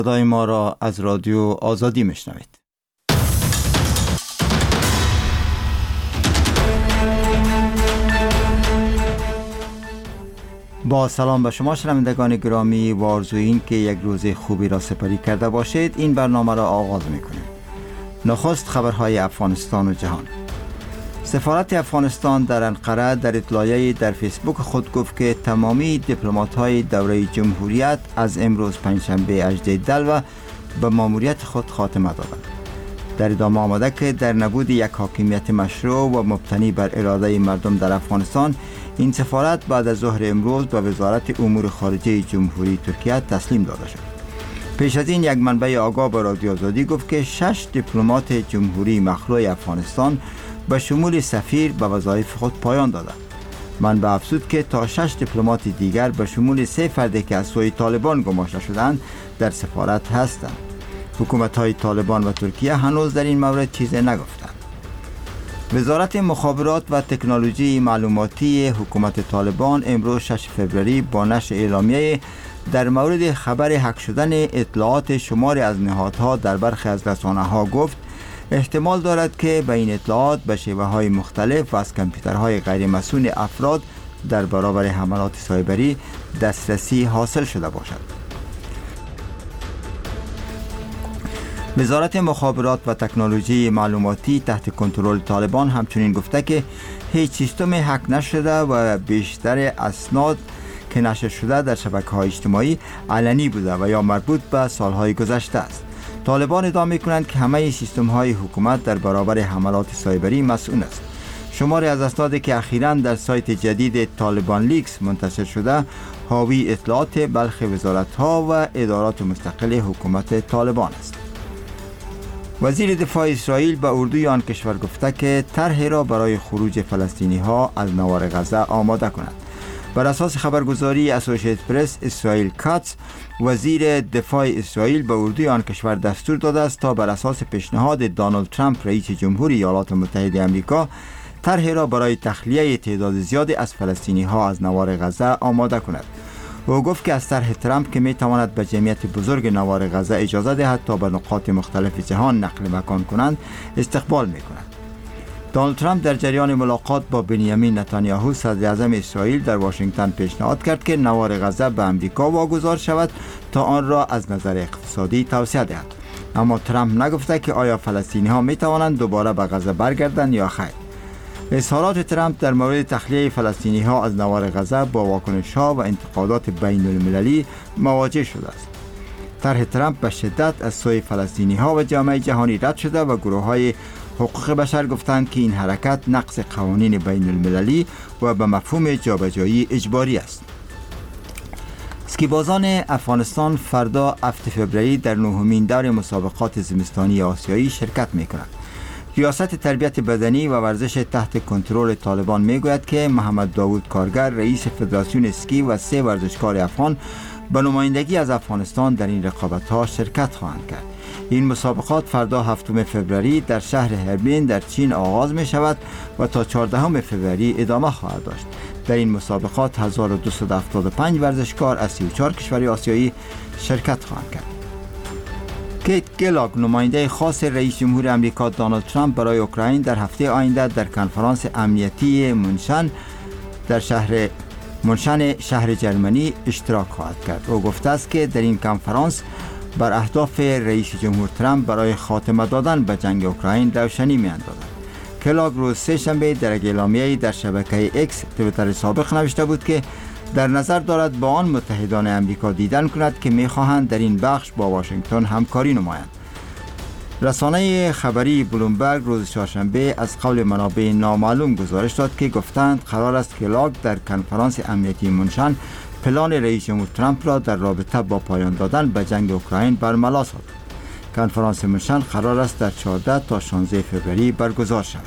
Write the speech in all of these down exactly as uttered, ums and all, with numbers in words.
صدای ما را از رادیو آزادی میشنوید. با سلام به شما شنوندگان گرامی و آرزوی این که یک روز خوبی را سپری کرده باشید. این برنامه را آغاز میکنیم. نخست خبرهای افغانستان و جهان. سفارت افغانستان در انقره در اطلاعیه‌ای در فیسبوک خود گفت که تمامی دیپلمات‌های دوره جمهوریت از امروز پنجشنبه هجدهم دلو به ماموریت خود خاتمه دادند. در ادامه آمده که در نبود یک حاکمیت مشروع و مبتنی بر اراده مردم در افغانستان، این سفارت بعد از ظهر امروز به وزارت امور خارجه جمهوری ترکیه تسلیم داده شد. پیش از این یک منبع آگاه به رادیو آزادی گفت که شش دیپلمات جمهوری مخلوع افغانستان به شمول سفیر به وظایف خود پایان دادند. منبع افزود که تا شش دیپلمات دیگر به شمول سه فرد که از سوی طالبان گماشته شدند در سفارت هستند. حکومت‌های طالبان و ترکیه هنوز در این مورد چیزی نگفتند. وزارت مخابرات و تکنولوژی معلوماتی حکومت طالبان امروز ششم فوریه با نشر اعلامیه در مورد خبر هک شدن اطلاعات شماری از نهادها در برخی از رسانه‌ها گفت احتمال دارد که به این اطلاعات به شیوه‌های مختلف و از کامپیوترهای غیر مسئول افراد در برابر حملات سایبری دسترسی حاصل شده باشد. وزارت مخابرات و تکنولوژی معلوماتی تحت کنترل طالبان همچنین گفته که هیچ سیستم هک نشده و بیشتر اسناد که نشر شده در شبکه‌های اجتماعی علنی بوده و یا مربوط به سالهای گذشته است. طالبان ادعا می‌کنند که همه سیستم‌های حکومت در برابر حملات سایبری مسئول است. شماری از اسنادی که اخیراً در سایت جدید طالبان لیکس منتشر شده حاوی اطلاعات بلخ وزارت‌ها و ادارات مستقل حکومت طالبان است. وزیر دفاع اسرائیل به اردوی آن کشور گفته که طرحی را برای خروج فلسطینی‌ها از نوار غزه آماده کند. بر اساس خبرگزاری اسوسییتد پرس، اسرائیل کاتس وزیر دفاع اسرائیل به اردوی آن کشور دستور داده است تا بر اساس پیشنهاد دونالد ترامپ رئیس جمهوری ایالات متحده آمریکا طرحی را برای تخلیه تعداد زیادی از فلسطینی‌ها از نوار غزه آماده کند. او گفت که از طرح ترامپ که می تواند به جمعیت بزرگ نوار غزه اجازه دهد تا به نقاط مختلف جهان نقل مکان کنند استقبال می کند. دونالد ترامپ در جریان ملاقات با بنیامین نتانیاهو صدر اعظم اسرائیل در واشنگتن پیشنهاد کرد که نوار غزه به امریکا واگذار شود تا آن را از نظر اقتصادی توسعه دهد. اما ترامپ نگفته که آیا فلسطینی ها می توانند دوباره به غزه برگردند یا خیر. اظهارات ترامپ در مورد تخلیه فلسطینی ها از نوار غزه با واکنش ها و انتقادات بین المللی مواجه شده است. طرح ترامپ به شدت از سوی فلسطینی ها و جامعه جهانی رد شده و گروه های حقوق بشر گفتند که این حرکت نقض قوانین بین المللی و به مفهوم جابجایی اجباری است. اسکیبازان افغانستان فردا هفتم فوریه در نهمین دور مسابقات زمستانی آسیایی شرکت می‌کنند. ریاست تربیت بدنی و ورزش تحت کنترل طالبان میگوید که محمد داوود کارگر رئیس فدراسیون اسکی و سه ورزشکار افغان به نمایندگی از افغانستان در این رقابت‌ها شرکت خواهند کرد. این مسابقات فردا هفتم فوریه در شهر هربین در چین آغاز می شود و تا چهاردهم فوریه ادامه خواهد داشت. در این مسابقات هزار و دویست و هفتاد و پنج ورزشکار از سی و چهار کشور آسیایی شرکت خواهند کرد. کیت گلاگ نماینده خاص رئیس جمهور آمریکا دونالد ترامپ برای اوکراین در هفته آینده در کنفرانس امنیتی منشن در شهر منشن شهر جرمنی اشتراک خواهد کرد. او گفته است که در این کنفرانس بر اهداف رئیس جمهور ترامپ برای خاتمه دادن به جنگ اوکراین روشنی می‌اندازد. کلاگ روز سه شنبه در اعلامیه‌ای در شبکه ایکس توییتر سابق نوشته بود که در نظر دارد با آن متحدان آمریکا دیدن کند که می‌خواهند در این بخش با واشنگتن همکاری نمایند. رسانه خبری بلومبرگ روز چهارشنبه از قول منابع نامعلوم گزارش داد که گفتند قرار است کلاگ در کنفرانس امنیتی منشن پلان رئیس جمهور ترامپ را در رابطه با پایان دادن به جنگ اوکراین برملا سازد. کنفرانس منشن قرار است در چهارده تا شانزده فوریه برگزار شود.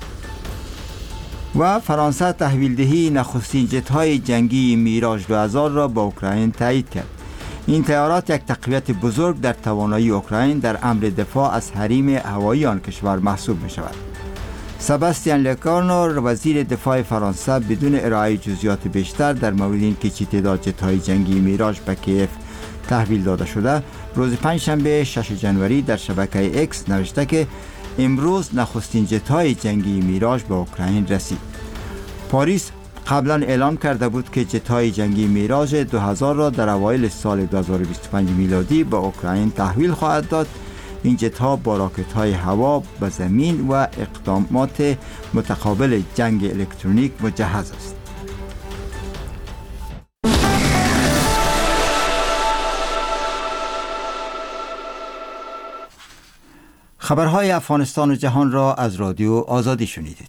و فرانسه تحویلدهی نخستین جت‌های جنگی میراژ دو هزار را به اوکراین تایید کرد. این طیارات یک تقویت بزرگ در توانایی اوکراین در امر دفاع از حریم هوایی آن کشور محسوب می شود. سباستیان لکارنو وزیر دفاع فرانسه بدون ارائه جزئیات بیشتر در مورد اینکه چه تعداد جت‌های جنگی میراژ به کیف تحویل داده شده روز پنجشنبه شش جنوری در شبکه اکس نوشته که امروز نخستین جت‌های جنگی میراژ به اوکراین رسید. پاریس قبلا اعلام کرده بود که جت‌های جنگی میراژ دو هزار را در اوایل سال دو هزار و بیست و پنج میلادی به اوکراین تحویل خواهد داد. این جت‌ها با راکت‌های هوا به زمین و اقدامات متقابل جنگ الکترونیک مجهز است. خبرهای افغانستان و جهان را از رادیو آزادی شنیدید.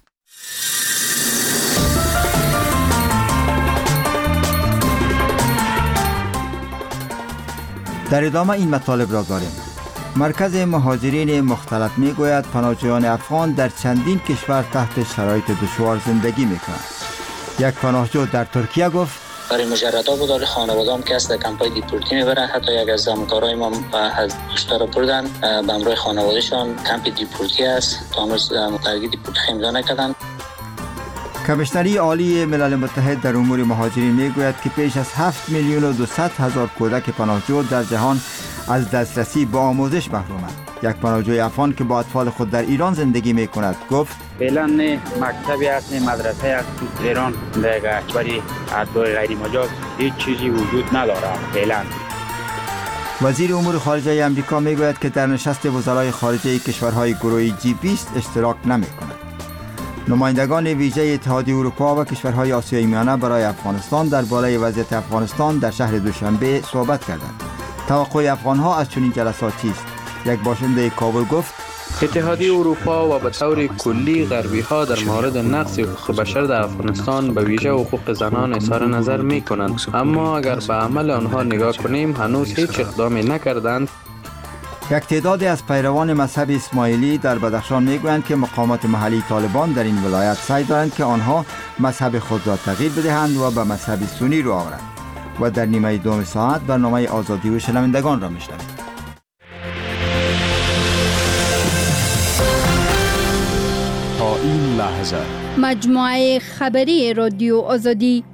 در ادامه این مطالب را داریم. مرکز مهاجرین مختلط می گوید پناهجویان افغان در چندین کشور تحت شرایط دشوار زندگی می کنند. یک پناهجو در ترکیه گفت برای مجردا بود داره خانواده‌ام که از کمپای دیپورتی میبرن، حتی یک از همکارای ما از دوستا رو بردن به همراه خانوادهشان کمپ دیپورتی است تا هنوز درگیر دیپورتی امضا نکردن. کمیشنری عالی ملل متحد در امور مهاجرین میگوید که پیش از هفت میلیون و دویست هزار کودک پناهجو در جهان از دسترسی به آموزش محرومند. یک پناهجوی افغان که با اطفال خود در ایران زندگی می کند گفت فعلا نه مکتبی است نه مدرسه است در ایران، در کشوری ادعای غیر مجاز هیچ چیزی وجود ندارد فعلا. وزیر امور خارجه آمریکا میگوید که در نشست وزرای خارجه کشورهای گروه جی بیست اشتراک نمی کند. نمایندگان ویژه اتحادیه اروپا و کشورهای آسیای میانه برای افغانستان درباره وضعیت افغانستان در شهر دوشنبه صحبت کردند. توقع افغانها از چنین جلسات چیست؟ یک باشنده کابل گفت اتحادیه اروپا و به طور کلی غربی ها در مورد نقض حقوق بشر در افغانستان به ویژه حقوق زنان اظهار نظر می کنند، اما اگر به عمل آنها نگاه کنیم هنوز هیچ اقدامی نکردند. یک تعدادی از پیروان مذهب اسماعیلی در بدخشان میگویند که مقامات محلی طالبان در این ولایت سعی دارند که آنها مذهب خود را تغییر بدهند و به مذهب سنی رو آورند. و در نیمه دوم ساعت برنامه آزادی و شنوندگان را میشنوید. تا این لحظه مجموعه خبری رادیو آزادی.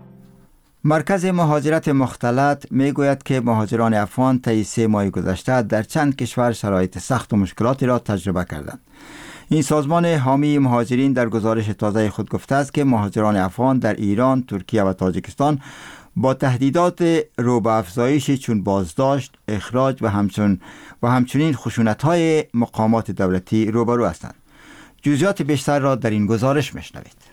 مرکز مهاجرت مختلط میگوید که مهاجران افغان طی سه ماه گذشته در چند کشور شرایط سخت و مشکلاتی را تجربه کردند. این سازمان حامی مهاجرین در گزارش تازه خود گفته است که مهاجران افغان در ایران، ترکیه و تاجیکستان با تهدیدات رو به افزایشی چون بازداشت، اخراج و همچون و همچنین خشونت‌های مقامات دولتی روبرو هستند. جزئیات بیشتر را در این گزارش میشنوید.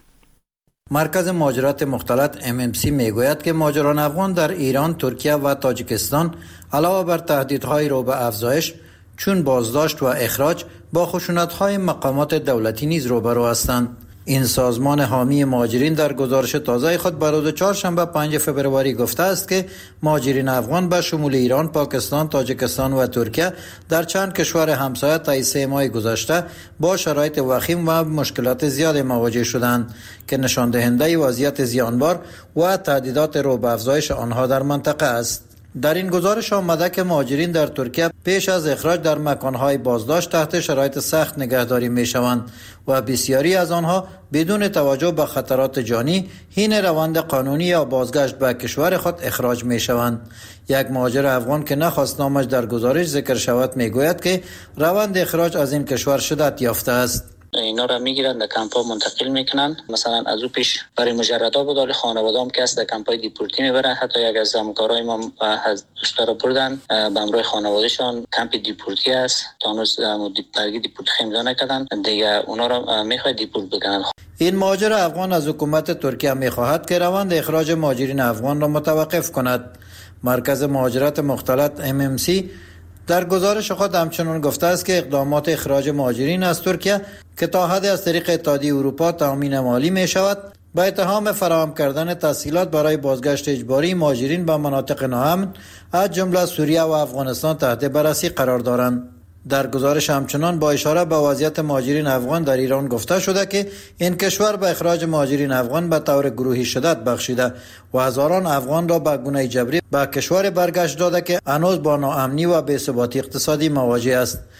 مرکز مهاجرت مختلط ام ام سی میگوید که مهاجران افغان در ایران، ترکیه و تاجیکستان علاوه بر تهدیدهای رو به افزایش چون بازداشت و اخراج با خشونت‌های مقامات دولتی نیز روبرو هستند. این سازمان حامی مهاجرین در گزارش تازه خود بر روز چهارشنبه پنجم فوریه گفته است که مهاجرین افغان به شمول ایران، پاکستان، تاجیکستان و ترکیه در چند کشور همسایه طی سه ماه گذشته با شرایط وخیم و مشکلات زیاد مواجه شدند که نشان دهنده وضعیت زیانبار و تهدیدات رو به افزایش آنها در منطقه است. در این گزارش آمده که مهاجرین در ترکیه پیش از اخراج در مکانهای بازداشت تحت شرایط سخت نگهداری می شوند و بسیاری از آنها بدون توجه به خطرات جانی حین روند قانونی یا بازگشت به کشور خود اخراج می شوند. یک مهاجر افغان که نخواست نامش در گزارش ذکر شود می گوید که روند اخراج از این کشور شدت یافته است. اینا را میگیرن در کمپا منتقل میکنن. مثلا از او پیش برای مجردا بود داره خانواده‌ام که است در کمپای دیپورتی میبرن، حتی یک از همکارای ما از دوستا رو بردن به همراه خانوادهشان کمپ دیپورتی است تا هنوز درگیر دیپورتی امضا نکردن، دیگه اونا را میخواد دیپورت بکنن. این مهاجر افغان از حکومت ترکیه میخواهد که روند اخراج مهاجرین افغان را متوقف کند. مرکز مهاجرت مختلط ام ام سی در گزارش خود همچنان گفته است که اقدامات اخراج مهاجرین از ترکیه که تا حد از طریق اتحادیه اروپا تامین مالی می شود با اتهام فراهم کردن تسهیلات برای بازگشت اجباری مهاجرین به مناطق ناامن از جمله سوریه و افغانستان تحت بررسی قرار دارند. در گزارش همچنان با اشاره به وضعیت مهاجرین افغان در ایران گفته شده که این کشور به اخراج مهاجرین افغان به طور گروهی شدت بخشیده و هزاران افغان را به گونه جبری به کشور برگشت داده که هنوز با ناامنی و بی‌ثباتی اقتصادی مواجه است.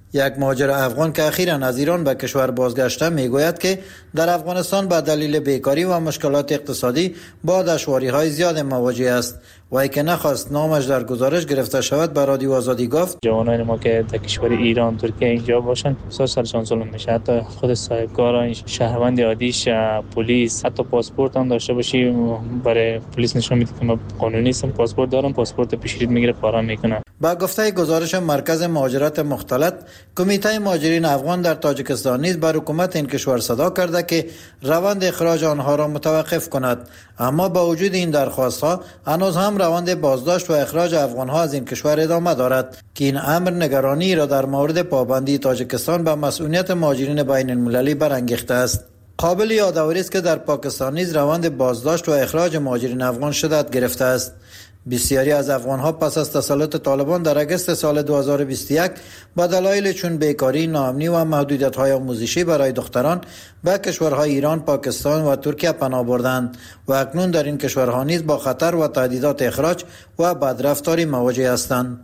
یک مهاجر افغان که اخیراً از ایران به کشور بازگشته میگوید که در افغانستان به دلیل بیکاری و مشکلات اقتصادی با دشواری‌های زیاد مواجه است. وای که نخواست نامش در گزارش گرفته شود به رادیو آزادی گفت جوانان ما که در کشور ایران ترکیه اینجا باشن بسیار سرشان ظلم میشه. حتی خود صاحبکار شهروند عادیش پلیس حتی پاسپورت هم داشته باشی برای پلیس نشون میده که ما قانونی هستم، پاسپورت دارم، پاسپورت پیشرفت میگیره پارا میکنه. با گفته گزارش مرکز مهاجرت مختلط، کمیته مهاجرین افغان در تاجیکستان نیز بر حکومت این کشور صدا کرده که روند اخراج آنها را متوقف کند، اما با وجود این درخواست ها هنوز هم روند بازداشت و اخراج افغان ها از این کشور ادامه دارد که این امر نگرانی را در مورد پابندی تاجیکستان به مسئولیت مهاجرین بین المللی برانگیخته است. قابل یادآوری است که در پاکستان نیز روند بازداشت و اخراج مهاجرین افغان شدت گرفته است. بسیاری از افغان‌ها پس از تسلط طالبان در اگست سال دو هزار و بیست و یک با دلایل چون بیکاری، ناامنی و محدودیت‌های آموزشی برای دختران به کشورهای ایران، پاکستان و ترکیه پناه بردند و اکنون در این کشورها نیز با خطر و تهدیدات اخراج و بدرفتاری مواجه هستند.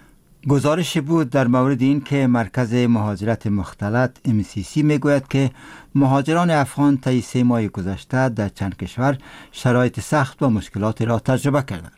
گزارشی بود در مورد این که مرکز مهاجرت مختلط ام سی سی میگوید که مهاجران افغان طی سه ماه گذشته در چند کشور شرایط سخت و مشکلات را تجربه کردند.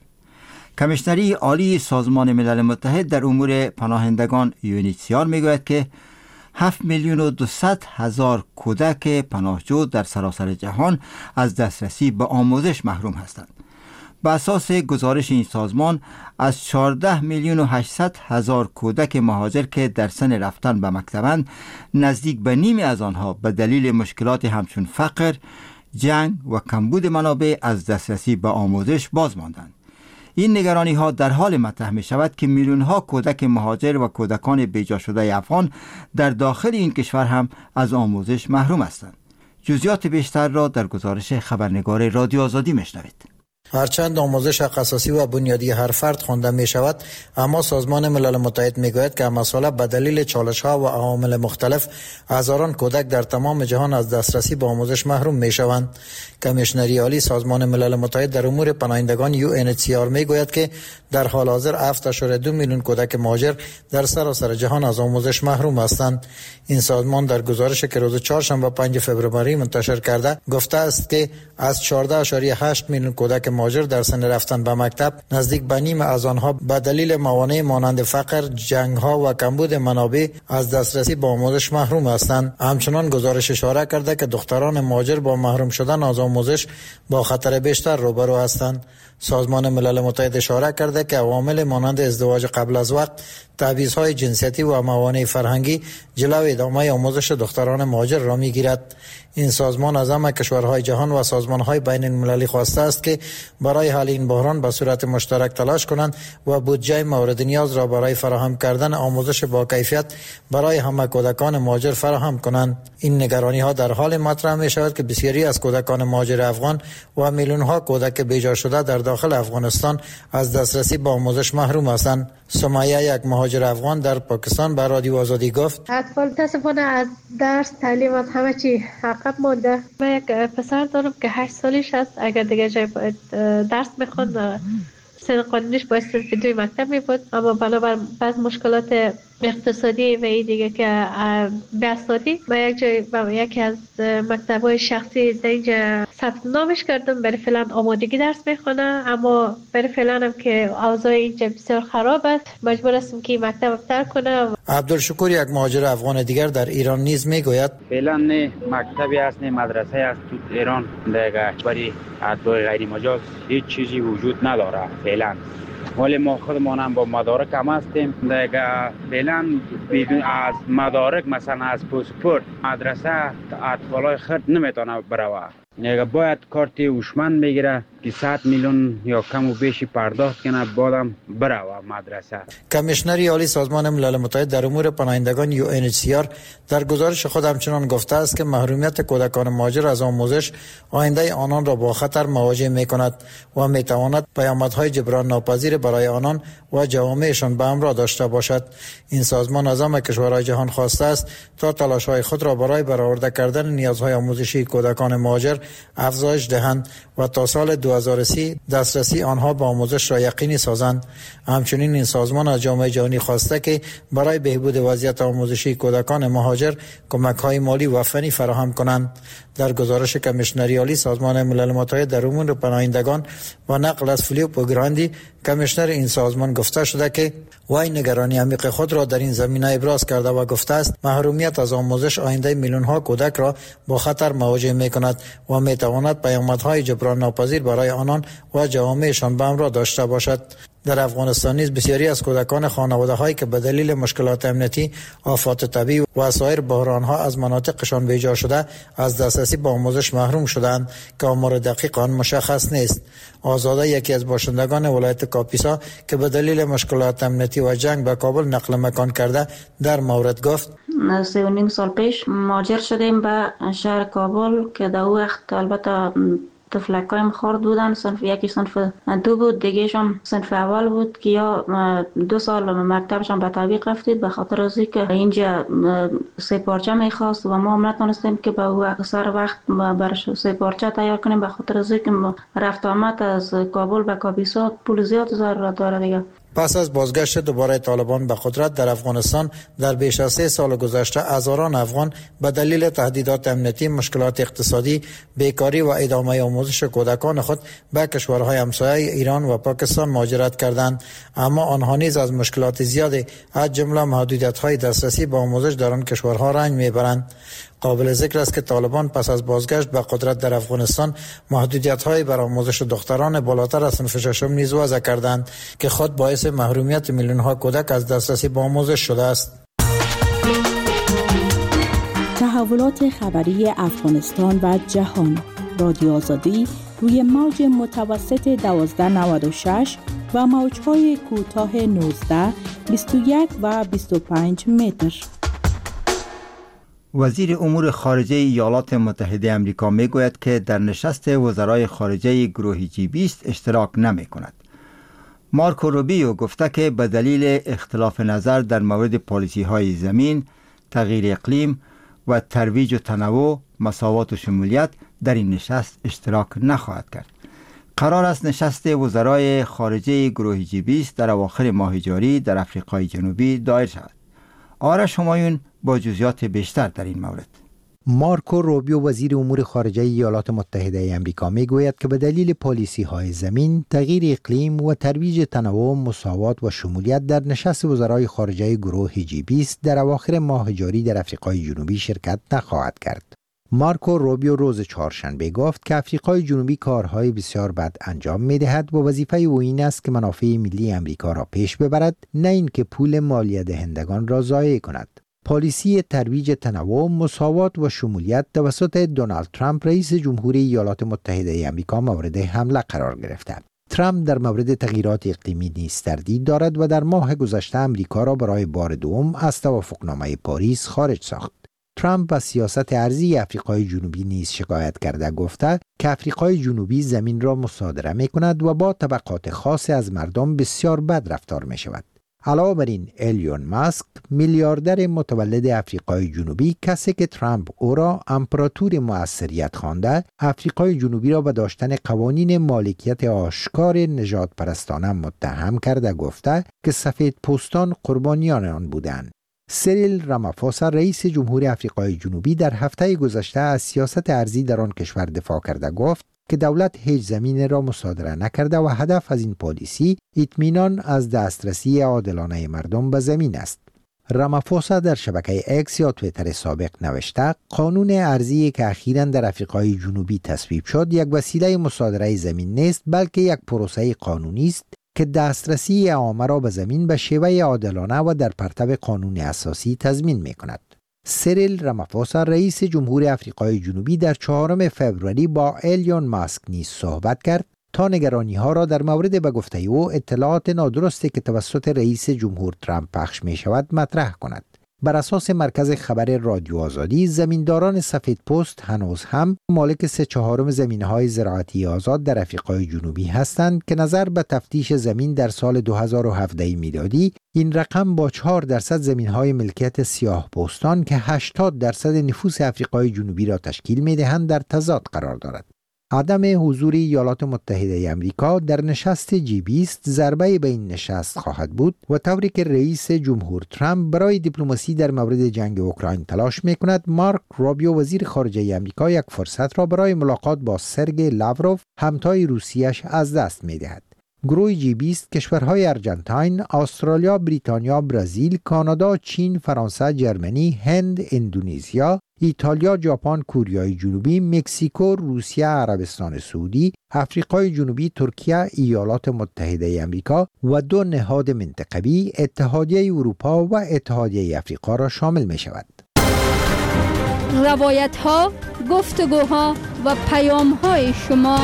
کمیشنری عالی سازمان ملل متحد در امور پناهندگان یو ان اچ سی آر میگوید که هفت میلیون و دویست هزار کودک پناهجو در سراسر جهان از دسترسی به آموزش محروم هستند. به اساس گزارش این سازمان از چهارده میلیون و هشتصد هزار کودک مهاجر که در سن رفتن به مکتبند، نزدیک به نیمی از آنها به دلیل مشکلات همچون فقر، جنگ و کمبود منابع از دسترسی به آموزش باز ماندند. این نگرانی ها در حال مطرح می شود که میلیون ها کودک مهاجر و کودکان بیجا شده افغان در داخل این کشور هم از آموزش محروم هستند. جزئیات بیشتر را در گزارش خبرنگار رادیو آزادی میشنوید. هرچند آموزش حق اساسی و بنیادی هر فرد خوانده می شود، اما سازمان ملل متحد می گوید که مسئله به دلیل چالش ها و عوامل مختلف هزاران کودک در تمام جهان از دسترسی به آموزش محروم می شوند. کمیشنری عالی سازمان ملل متحد در امور پناهندگان یو ان اچ سی آر می گوید که در حال حاضر هفت ممیز دو میلیون کودک مهاجر در سراسر جهان از آموزش محروم هستند. این سازمان در گزارشی که روز چهارشنبه پنجم فوریه منتشر کرده گفته است که از چهارده ممیز هشت میلیون کودک مهاجر در سن رفتن به مکتب، نزدیک به نیم از آنها به دلیل موانع مانند فقر، جنگ ها و کمبود منابع از دسترسی به آموزش محروم هستند. همچنان گزارش اشاره کرده که دختران مهاجر با محروم شدن از آموزش با خطر بیشتر روبرو هستند. سازمان ملل متحد اشاره کرده که عوامل مانند ازدواج قبل از وقت، تبعیض‌های جنسیتی و موانع فرهنگی جلوی ادامه آموزش دختران مهاجر را می‌گیرد. این سازمان از همه کشورهای جهان و سازمان‌های بین المللی خواسته است که برای حل این بحران به صورت مشترک تلاش کنند و بودجه مورد نیاز را برای فراهم کردن آموزش با کیفیت برای همه کودکان مهاجر فراهم کنند. این نگرانی‌ها در حال مطرح می‌شود که بسیاری از کودکان مهاجر افغان و میلیون‌ها کودک بیجا شده در داخل افغانستان از دسترسی به آموزش محروم هستند. سمیه، یک مهاجر افغان در پاکستان، به رادیو آزادی گفت: اطفال متاسفانه از درس، تعلیمات، همه چی عقب مونده. من یک پسر دارم که هشت سالش است. اگر دیگه جای درس میخواد، سن قانونیش باید دوی مکتب می بود، اما بنابر بعض مشکلات اقتصادی و این دیگه که بیاستی ما یک جای با یکی از مکتب‌های شخصی در اینجا ثبت نامش کردم. برای فعلا آمادگی درس میخونه، اما برای فعلا هم که اوضاع اینجا بسیار خراب است، مجبور هستم که مکتب ترک کنه. عبدالشکور، یک مهاجر افغان دیگر در ایران نیز میگوید: فعلا نه مکتبی است نه مدرسه است تو ایران، دیگه برای ادعای غیر مجاز هیچ چیزی وجود نداره فعلا. ولی ما خودمان هم با مدارک هم هستیم دیگه. فعلا بدون از مدارک، مثلا از پاسپورت، مدرسه اطفالای خرد نمیتونه بروه. دیگه باید کارت هوشمند بگیره که صد میلیون یا کم و بیشی پرداخت کنه، بعدم بروه مدرسه. کمیشنری عالی سازمان ملل متحد در امور پناهندگان یو ان اچ سی آر در گزارش خود همچنان گفته است که محرومیت کودکان مهاجر از آموزش آینده آنان را با خطر مواجه می کند و می تواند پیامدهای جبران ناپذیر برای آنان و جوامعشان به همراه داشته باشد. این سازمان از همه کشورهای جهان خواسته است تا تلاش‌های خود را برای برآورده کردن نیازهای آموزشی کودکان مهاجر افزایش دهند و تا سال دو دو هزار و سی دسترسی آنها به آموزش را یقینی سازند. همچنین این سازمان از جامعه جهانی خواسته که برای بهبود وضعیت آموزشی کودکان مهاجر کمک‌های مالی و فنی فراهم کنند. در گزارش کمیشنری عالی سازمان ملل متحد در امور پناهندگان و نقل از فیلیپو گراندی، کمیشنر این سازمان گفته شده که وی نگرانی عمیق خود را در این زمینه ابراز کرده و گفته است محرومیت از آموزش آینده میلیون ها کودک را با خطر مواجه می کند و می تواند پیامدهای جبران ناپذیر برای آنان و جوامعشان به همراه داشته باشد. در افغانستان نیز بسیاری از کودکان خانواده هایی که به دلیل مشکلات امنیتی، آفات طبیعی و سایر بحران ها از مناطقشان بیجا شده از دسترسی به آموزش محروم شدند که آمار دقیق آن مشخص نیست. آزاده یکی از باشندگان ولایت کاپیسا که به دلیل مشکلات امنیتی و جنگ به کابل نقل مکان کرده در مورد گفت: سه و نیم سال پیش مهاجر شدیم به شهر کابل که در وقت البته تفلکایم خورد بودن. صنف یکی صنف دو بود، دیگهشان صنف اول بود که یا دو سال مکتبشان به تعویق رفتید به خاطر از که اینجا سه پارچه میخواست و ما هم نتونستیم که به سر وقت برش سه پارچه تیار کنیم به خاطر از که رفت آمد از کابل به کاپیسا پول زیاد ضرورت داره دیگه. پس از بازگشت دوباره طالبان به قدرت در افغانستان در بیش از سه سال گذشته هزاران افغان به دلیل تهدیدات امنیتی، مشکلات اقتصادی، بیکاری و ادامه آموزش کودکان خود به کشورهای همسایه ایران و پاکستان مهاجرت کردند، اما آنها نیز از مشکلات زیادی از جمله محدودیت‌های دسترسی به آموزش در آن کشورها رنج میبرند. قابل ذکر است که طالبان پس از بازگشت به قدرت در افغانستان محدودیت‌های بر آموزش دختران بالاتر از صنف ششم نیز وضع کردند که خود باعث محرومیت میلیون‌ها کودک از دسترسی به آموزش شده است. تحولات خبری افغانستان و جهان. رادیو آزادی روی موج متوسط دوازده نود و شش و موج‌های کوتاه نوزده، بیست و یک و بیست و پنج متر. وزیر امور خارجه ایالات متحده آمریکا میگوید که در نشست وزرای خارجه گروه جی بیست اشتراک نمی کند. مارکو روبیو گفته که به دلیل اختلاف نظر در مورد پالیسی های زمین، تغییر اقلیم و ترویج و تنوع، مساوات و شمولیت در این نشست اشتراک نخواهد کرد. قرار است نشست وزرای خارجه گروه جی بیست در اواخر ماه جاری در آفریقای جنوبی دایر شود. آرش همایون با جزئیات بیشتر در این مورد. مارکو روبیو وزیر امور خارجه ایالات متحده آمریکا میگوید که به دلیل پالیسی های زمین، تغییر اقلیم و ترویج تنوع، مساوات و شمولیت در نشست وزرای خارجه گروه جی بیست در اواخر ماه جاری در آفریقای جنوبی شرکت نخواهد کرد. مارکو روبیو روز چهارشنبه گفت که آفریقای جنوبی کارهای بسیار بد انجام می‌دهد و وظیفه او این است که منافع ملی آمریکا را پیش ببرد، نه اینکه پول مالیه دهندگان را ضایع کند. پالیسی ترویج تنوع، مساوات و شمولیت توسط دونالد ترامپ رئیس جمهوری ایالات متحده آمریکا مورد حمله قرار گرفته. ترامپ در مورد تغییرات اقلیمی نیز تردید دارد و در ماه گذشته آمریکا را برای بار دوم از توافقنامه پاریس خارج ساخت. ترامپ از سیاست ارضی آفریقای جنوبی نیز شکایت کرده گفته که آفریقای جنوبی زمین را مصادره می کند و با طبقات خاص از مردم بسیار بد رفتار می شود. علاوه بر این، ایلون ماسک، میلیاردر متولد آفریقای جنوبی، کسی که ترامپ او را امپراتور موثریت خوانده، آفریقای جنوبی را به داشتن قوانین مالکیت آشکار نژاد پرستانه متهم کرده گفته که سفید پوستان قربانیان آن بودند. سیریل رامافوسا رئیس جمهور آفریقای جنوبی در هفته گذشته از سیاست ارضی در آن کشور دفاع کرده گفت که دولت هیچ زمین را مصادره نکرده و هدف از این پالیسی اطمینان از دسترسی عادلانه مردم به زمین است. رامافوسا در شبکه اکس یا توییتر سابق نوشته قانون ارضی که اخیراً در آفریقای جنوبی تصویب شد یک وسیله مصادره زمین نیست، بلکه یک پروسه قانونی است که دسترسی عامه را به زمین به شیوه عادلانه و در پرتو قانون اساسی تضمین می کند. سیریل رامافوسا رئیس جمهور آفریقای جنوبی در چهارم فوریه با ایلون ماسک نیز صحبت کرد تا نگرانی ها را در مورد به گفته او اطلاعات نادرستی که توسط رئیس جمهور ترامپ پخش می شود مطرح کند. بر اساس مرکز خبر رادیو آزادی، زمینداران سفید پوست هنوز هم مالک سه چهارم زمین‌های زراعتی آزاد در آفریقای جنوبی هستند که نظر به تفتیش زمین در سال دو هزار و هفده میلادی این رقم با چهار درصد زمین‌های ملکیت سیاه پوستان که هشتاد درصد نفوس آفریقای جنوبی را تشکیل می‌دهند در تضاد قرار دارد. عدم حضور ایالات متحده امریکا در نشست جی بیست ضربه به این نشست خواهد بود و طوری که رئیس جمهور ترامپ برای دیپلماسی در مورد جنگ اوکراین تلاش میکند، مارک روبیو وزیر خارجه امریکا یک فرصت را برای ملاقات با سرگئی لاوروف همتای روسیه‌اش از دست میدهد. گروه جی بیست کشورهای ارجنتاین، استرالیا، بریتانیا، برزیل، کانادا، چین، فرانسه، جرمنی، هند، اندونزیا، ایتالیا، ژاپن، کره جنوبی، مکزیکو، روسیه، عربستان سعودی، آفریقای جنوبی، ترکیه، ایالات متحده آمریکا و دو نهاد منطقوی اتحادیه اروپا و اتحادیه آفریقا را شامل می شود. روایت ها، گفتگوها و پیام های شما.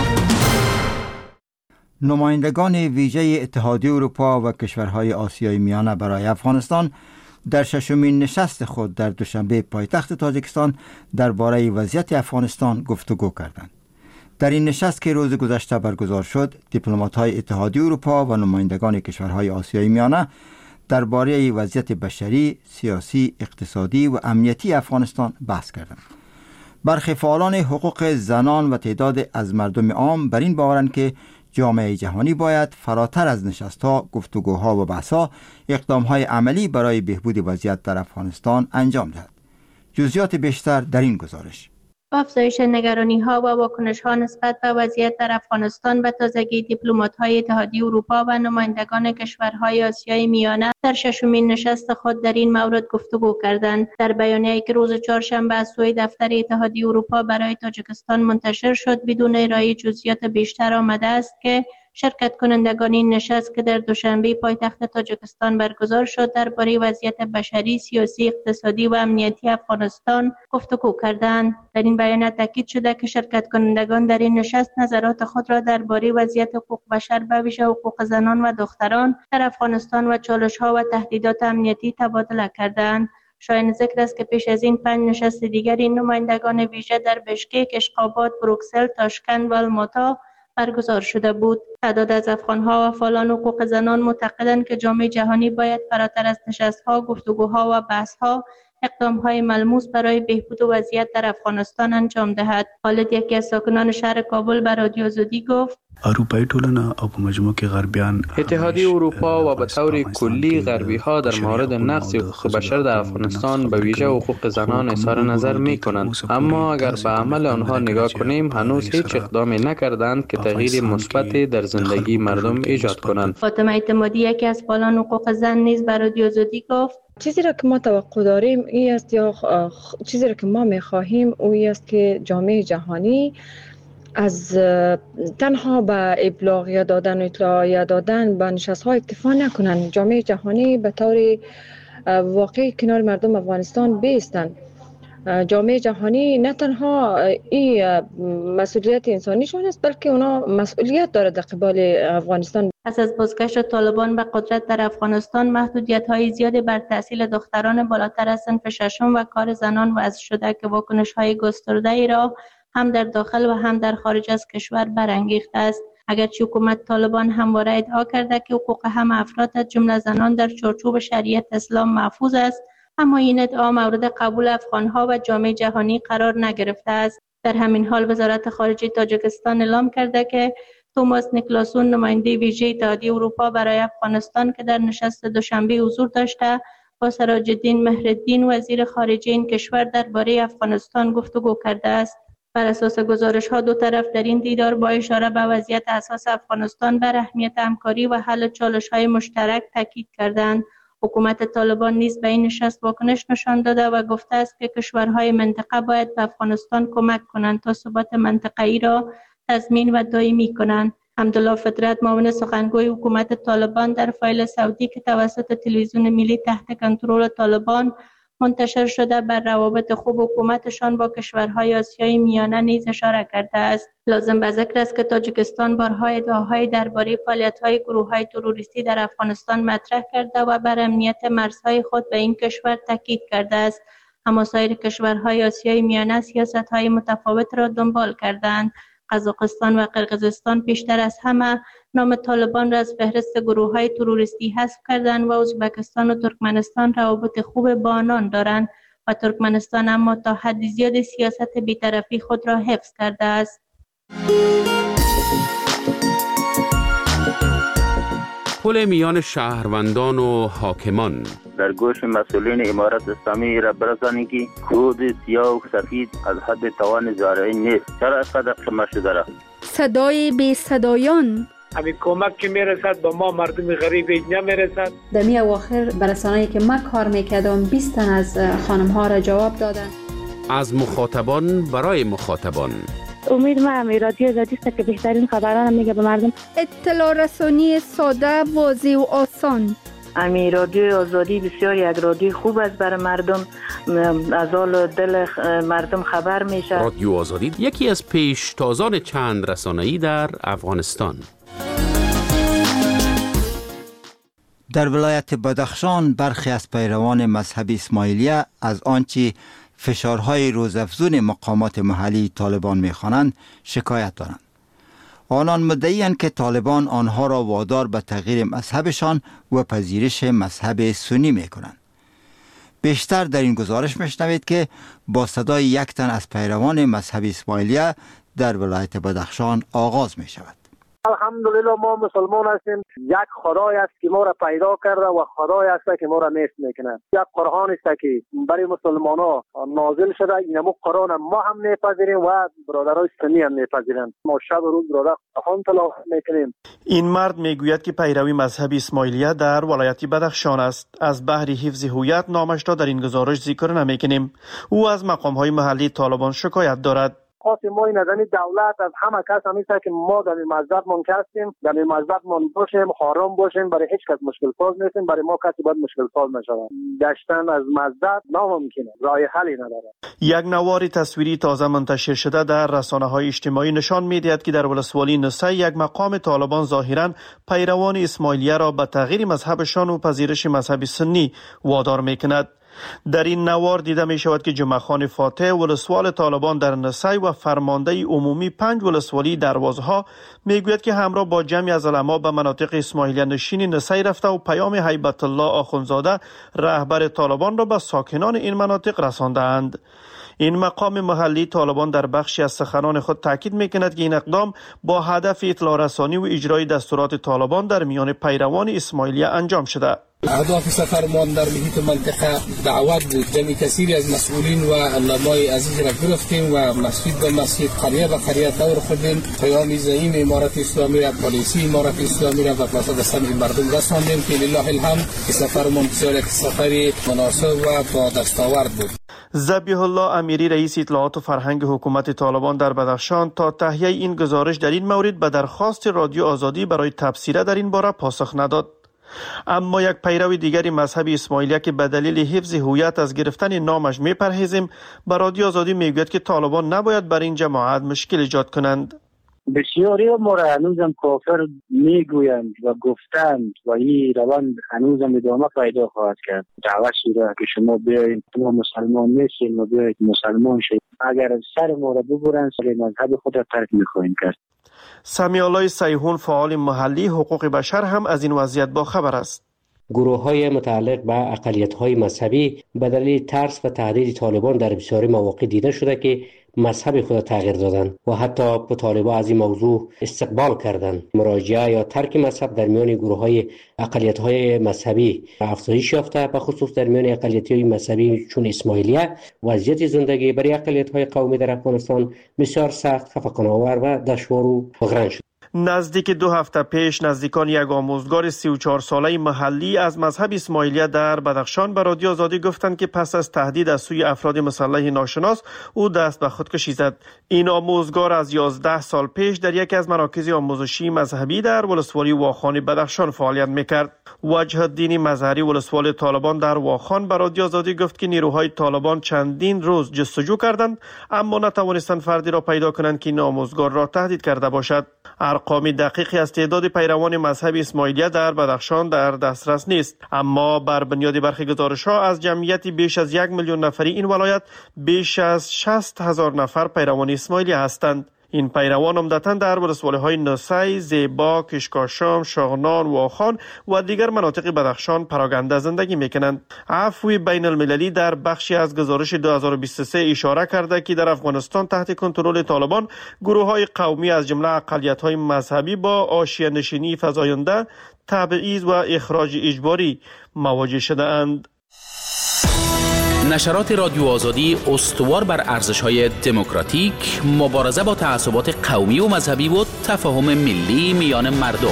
نمایندگان ویژه اتحادیه اروپا و کشورهای آسیای میانه برای افغانستان در ششمین نشست خود در دوشنبه پایتخت تاجیکستان درباره وضعیت افغانستان گفتگو کردند. در این نشست که روز گذشته برگزار شد، دیپلمات‌های اتحادیه اروپا و نمایندگان کشورهای آسیای میانه درباره وضعیت بشری، سیاسی، اقتصادی و امنیتی افغانستان بحث کردند. برخی فعالان حقوق زنان و تعداد از مردم عام بر این باورند که جامعه جهانی باید فراتر از نشست‌ها، گفتگوها و بحث‌ها اقدام‌های عملی برای بهبود وضعیت در افغانستان انجام دهد. جزئیات بیشتر در این گزارش. افزایش نگرانی‌ها و واکنش‌ها نسبت به وضعیت در افغانستان به تازگی دیپلمات‌های اتحادیه اروپا و نمایندگان کشورهای آسیای میانه در ششمین نشست خود در این مورد گفتگو کردند. در بیانیه‌ای که روز چهارشنبه از سوی دفتر اتحادیه اروپا برای تاجیکستان منتشر شد، بدون ارائه جزئیات بیشتر آمده است که شرکت کنندگان این نشست که در دوشنبه پایتخت تاجیکستان برگزار شد درباره وضعیت بشری، سیاسی، اقتصادی و امنیتی افغانستان گفتگو کردند. در این بیانیه تاکید شده که شرکت کنندگان در این نشست نظرات خود را درباره وضعیت حقوق بشر به ویژه حقوق زنان و دختران در افغانستان و چالش‌ها و تهدیدات امنیتی تبادله کردند. شایان ذکر است که پیش از این پنج نشست دیگر این نمایندگان ویژه در بشکک، اشخابات، بروکسل، تاشکند و الماتا برگزار شده بود. تعداد از افغان‌ها و فعالان حقوق زنان معتقدند که جامعه جهانی باید فراتر از نشست‌ها، گفتگوها و بحث‌ها اقدام‌های ملموس برای بهبود وضعیت در افغانستان انجام دهد. خالد، یکی از ساکنان شهر کابل، به رادیو آزادی گفت: اروپایی ټولنه او په مجموع کې غربیان اتحادیه اروپا و به طور کلی غربی ها در مورد نقض حقوق بشر در افغانستان به ویژه حقوق زنان اظهار نظر می کنند، اما اگر به عمل آنها نگاه کنیم هنوز هیچ اقدامی نکردند که تغییر مثبت در زندگی مردم ایجاد کنند. فاطمه اعتمادی، یکی از فعالان حقوق زن، نیز به رادیو آزادی گفت: چیزی را که ما توقع داریم این است یا چیزی را که ما می‌خواهیم این است که جامعه جهانی از تنها به ابلاغیه دادن و اطلاعیه دادن به نشست‌ها اکتفا نکنند. جامعه جهانی به طور واقعی کنار مردم افغانستان بیستند. جامعه جهانی نه تنها این مسئولیت انسانیشون است بلکه اونا مسئولیت داره در قبال افغانستان. پس از بازگشت طالبان به قدرت در افغانستان، محدودیت‌های زیادی بر تحصیل دختران بالاتر از صنف ششم و کار زنان وضع شده که واکنش‌های گسترده‌ای را هم در داخل و هم در خارج از کشور برانگیخته است. اگرچه حکومت طالبان همواره ادعا کرده که حقوق همه افراد از جمله زنان در چارچوب شریعت اسلام محفوظ است، اما این ادعا مورد قبول افغان‌ها و جامعه جهانی قرار نگرفته است. در همین حال وزارت خارجه تاجیکستان اعلام کرده که توماس نیکلاسون، نماینده ویژه اتحادیه اروپا برای افغانستان که در نشست دوشنبه حضور داشته، با سراج الدین مهرالدین وزیر خارجه این کشور درباره افغانستان گفتگو کرده است. بر اساس گزارش‌ها دو طرف در این دیدار با اشاره به وضعیت اساس افغانستان بر اهمیت همکاری و حل چالش‌های مشترک تاکید کردند. حکومت طالبان نیز به این نشست واکنش نشان داده و گفته است که کشورهای منطقه باید به افغانستان کمک کنند تا ثبات منطقه‌ای را تضمین و دائمی کنند. حمدالله فطرت، معاون سخنگوی حکومت طالبان، در فایل صوتی که توسط تلویزیون ملی تحت کنترل طالبان منتشر شده بر روابط خوب حکومتشان با کشورهای آسیای میانه نیز اشاره کرده است. لازم به ذکر است که تاجیکستان بارها ادعاهای درباره فعالیت‌های گروه‌های تروریستی در افغانستان مطرح کرده و بر امنیت مرزهای خود به این کشور تاکید کرده است. اما سایر کشورهای آسیای میانه سیاست‌های متفاوت را دنبال کردند. قزاقستان و قرقیزستان پیشتر از همه نام طالبان را از فهرست گروه‌های تروریستی حذف کردند و ازبکستان و ترکمنستان روابط خوب با آنان دارند و ترکمنستان اما تا حد زیاد سیاست بی‌طرفی خود را حفظ کرده است. پل میان شهروندان و حاکمان در گوش مسئولین امارت اسلامی را برسانی که کود سیاه و سفید از حد توان زارعی نیست. چرا اینقدر قیمت شده را؟ صدای بی صدایان، همین کمک که میرسد به ما مردم غریب اینجا میرسد. در می اواخر برسانه‌ای که من کار میکردم بیست تن از خانم ها را جواب دادن. از مخاطبان برای مخاطبان. امید من رادیو آزادی است که بهترین خبران میگه به مردم. اطلاع رسانی ساده، واضح و آسان. امی رادیو آزادی بسیار یک رادیو خوب است برای مردم، از حال دل مردم خبر میشه. رادیو آزادی یکی از پیشتازان چند رسانه‌ای در افغانستان. در ولایت بدخشان برخی از پیروان مذهب اسماعیلیه از آنچه فشارهای روزافزون مقامات محلی طالبان می‌خوانند شکایت دارند. آنان مدعی‌اند که طالبان آنها را وادار به تغییر مذهبشان و پذیرش مذهب سنی می‌کنند. بیشتر در این گزارش می‌شنوید که با صدای یک تن از پیروان مذهب اسماعیلیه در ولایت بدخشان آغاز می‌شود. الحمدلله ما مسلمان هستیم. یک خدای است که ما را پیدا کرده و خدای است که ما را نیست میکنه. یک قرآن است که برای مسلمان ها نازل شده. اینمو قرآن ما هم میپذیریم و برادرای سنی هم میپذیرند. ما شب و روز برادر قرآن تلاوت میکنیم. این مرد میگوید که پیروی مذهب اسماعیلیه در ولایت بدخشان است. از بحر حفظ هویت نامش را در این گزارش ذکر نمیکنیم. او از مقام های محلی طالبان شکایت دارد. خواستیم ما این ازمی دولت از همه کس همیشه که ما در این مذهب من هستیم، در این مذهب من باشیم، حرام باشیم، برای هیچ کس مشکل ساز نیستیم، برای ما کسی باید مشکل ساز نشود. گشتن از مذهب ناممکنه، راه حلی نداره. یک نوار تصویری تازه منتشر شده در رسانه‌های اجتماعی نشان می‌دهد که در ولسوالی نسای یک مقام طالبان ظاهراً پیروان اسماعیلیه را به تغییر مذهبشان و پذیرش مذهب سنی وادار می‌کند. در این نوار دیده می شود که جمعه خان فاتح ولسوال طالبان در نسای و فرمانده عمومی پنج ولسوالی دروازها می گوید که همراه با جمعی از علما به مناطق اسماعیلیه نشین نسای رفته و پیام هیبت الله آخونزاده رهبر طالبان را به ساکنان این مناطق رسانده اند. این مقام محلی طالبان در بخشی از سخنان خود تاکید میکند که این اقدام با هدف اطلاع رسانی و اجرای دستورات طالبان در میان پیروان اسماعیلیه انجام شده. اهداف سفرمان در محیط منطقه دعوت بود. جمعی کثیری از مسئولین و علمای عزیز را گرفتیم و مسجد به مسجد، قریه به قریه دور خوردیم. پیام زعیم امارت اسلامی را، پالیسی امارت اسلامی را و وسط دستان مردم رساندیم که لله الحمد سفرمان بسیار یک سفری مناسب و با دستاورد بود. ذبیح الله امیری رئیس اطلاعات و فرهنگ حکومت طالبان در بدخشان تا تهیه این گزارش در این مورد به درخواست رادیو آزادی برای تبصره در این باره پاسخ نداد. اما یک پیرو دیگری مذهب اسماعیلیه که به دلیل حفظ هویت از گرفتن نامش میپرهیزیم به رادیو آزادی میگوید که طالبان نباید بر این جماعت مشکل ایجاد کنند. بسیاری ما را هنوزم کافر میگویند و گفتند و این روند هنوزم ادامه پیدا خواهد کرد. دعوت شده که شما بیایید، ما مسلمان نیستیم و بیایید مسلمان شید. اگر سر ما را ببرند سر مذهب خود را ترک میخواهیم کرد. سمیع الله سیحون فعال محلی حقوق بشر هم از این وضعیت با خبر است. گروه‌های متعلق به اقلیت‌های مذهبی به دلیل ترس و تهدید طالبان در بسیاری مواقع دیده شده که مذهب خود تغییر دادند و حتی به طالبان از این موضوع استقبال کردند. مراجعه یا ترک مذهب در میان گروه‌های اقلیت‌های مذهبی افزایش یافته، به خصوص در میان اقلیت‌های مذهبی چون اسماعیلیه. وضعیت زندگی برای اقلیت‌های قومی در افغانستان بسیار سخت، خفقان‌آور و دشوار و مغرن شد. نزدیک دو هفته پیش نزدیکان یک آموزگار سی و چهار ساله محلی از مذهب اسماعیلیه در بدخشان به رادیو آزادی گفتند که پس از تهدید از سوی افراد مسلح ناشناس او دست به خودکشی زد. این آموزگار از یازده سال پیش در یکی از مراکز آموزشی مذهبی در ولسوالی واخان بدخشان فعالیت میکرد. وجه الدین مظهری ولسوال طالبان در واخان به رادیو آزادی گفت که نیروهای طالبان چندین روز جستجو کردند اما نتوانستند فردی را پیدا کنند که این آموزگار را تهدید کرده باشد. ارقام دقیقی از تعداد پیروان مذهب اسماعیلیه در بدخشان در دسترس نیست، اما بر بنیاد برخی گزارش‌ها از جمعیت بیش از یک میلیون نفری این ولایت بیش از شصت هزار نفر پیروان اسماعیلیه هستند. این پیروان عمدتاً در ولسوالی‌های نسای، زیبا، کشکاشام، شاغنان، واخان و دیگر مناطق بدخشان پراگنده زندگی میکنند. عفو بین المللی در بخشی از گزارش دو هزار و بیست و سه اشاره کرده که در افغانستان تحت کنترل طالبان گروه‌های قومی از جمله اقلیت‌های مذهبی با حاشیه‌نشینی فزاینده، تبعیض و اخراج اجباری مواجه شده‌اند. نشرات رادیو آزادی استوار بر ارزش‌های دموکراتیک، مبارزه با تعصبات قومی و مذهبی و تفاهم ملی میان مردم.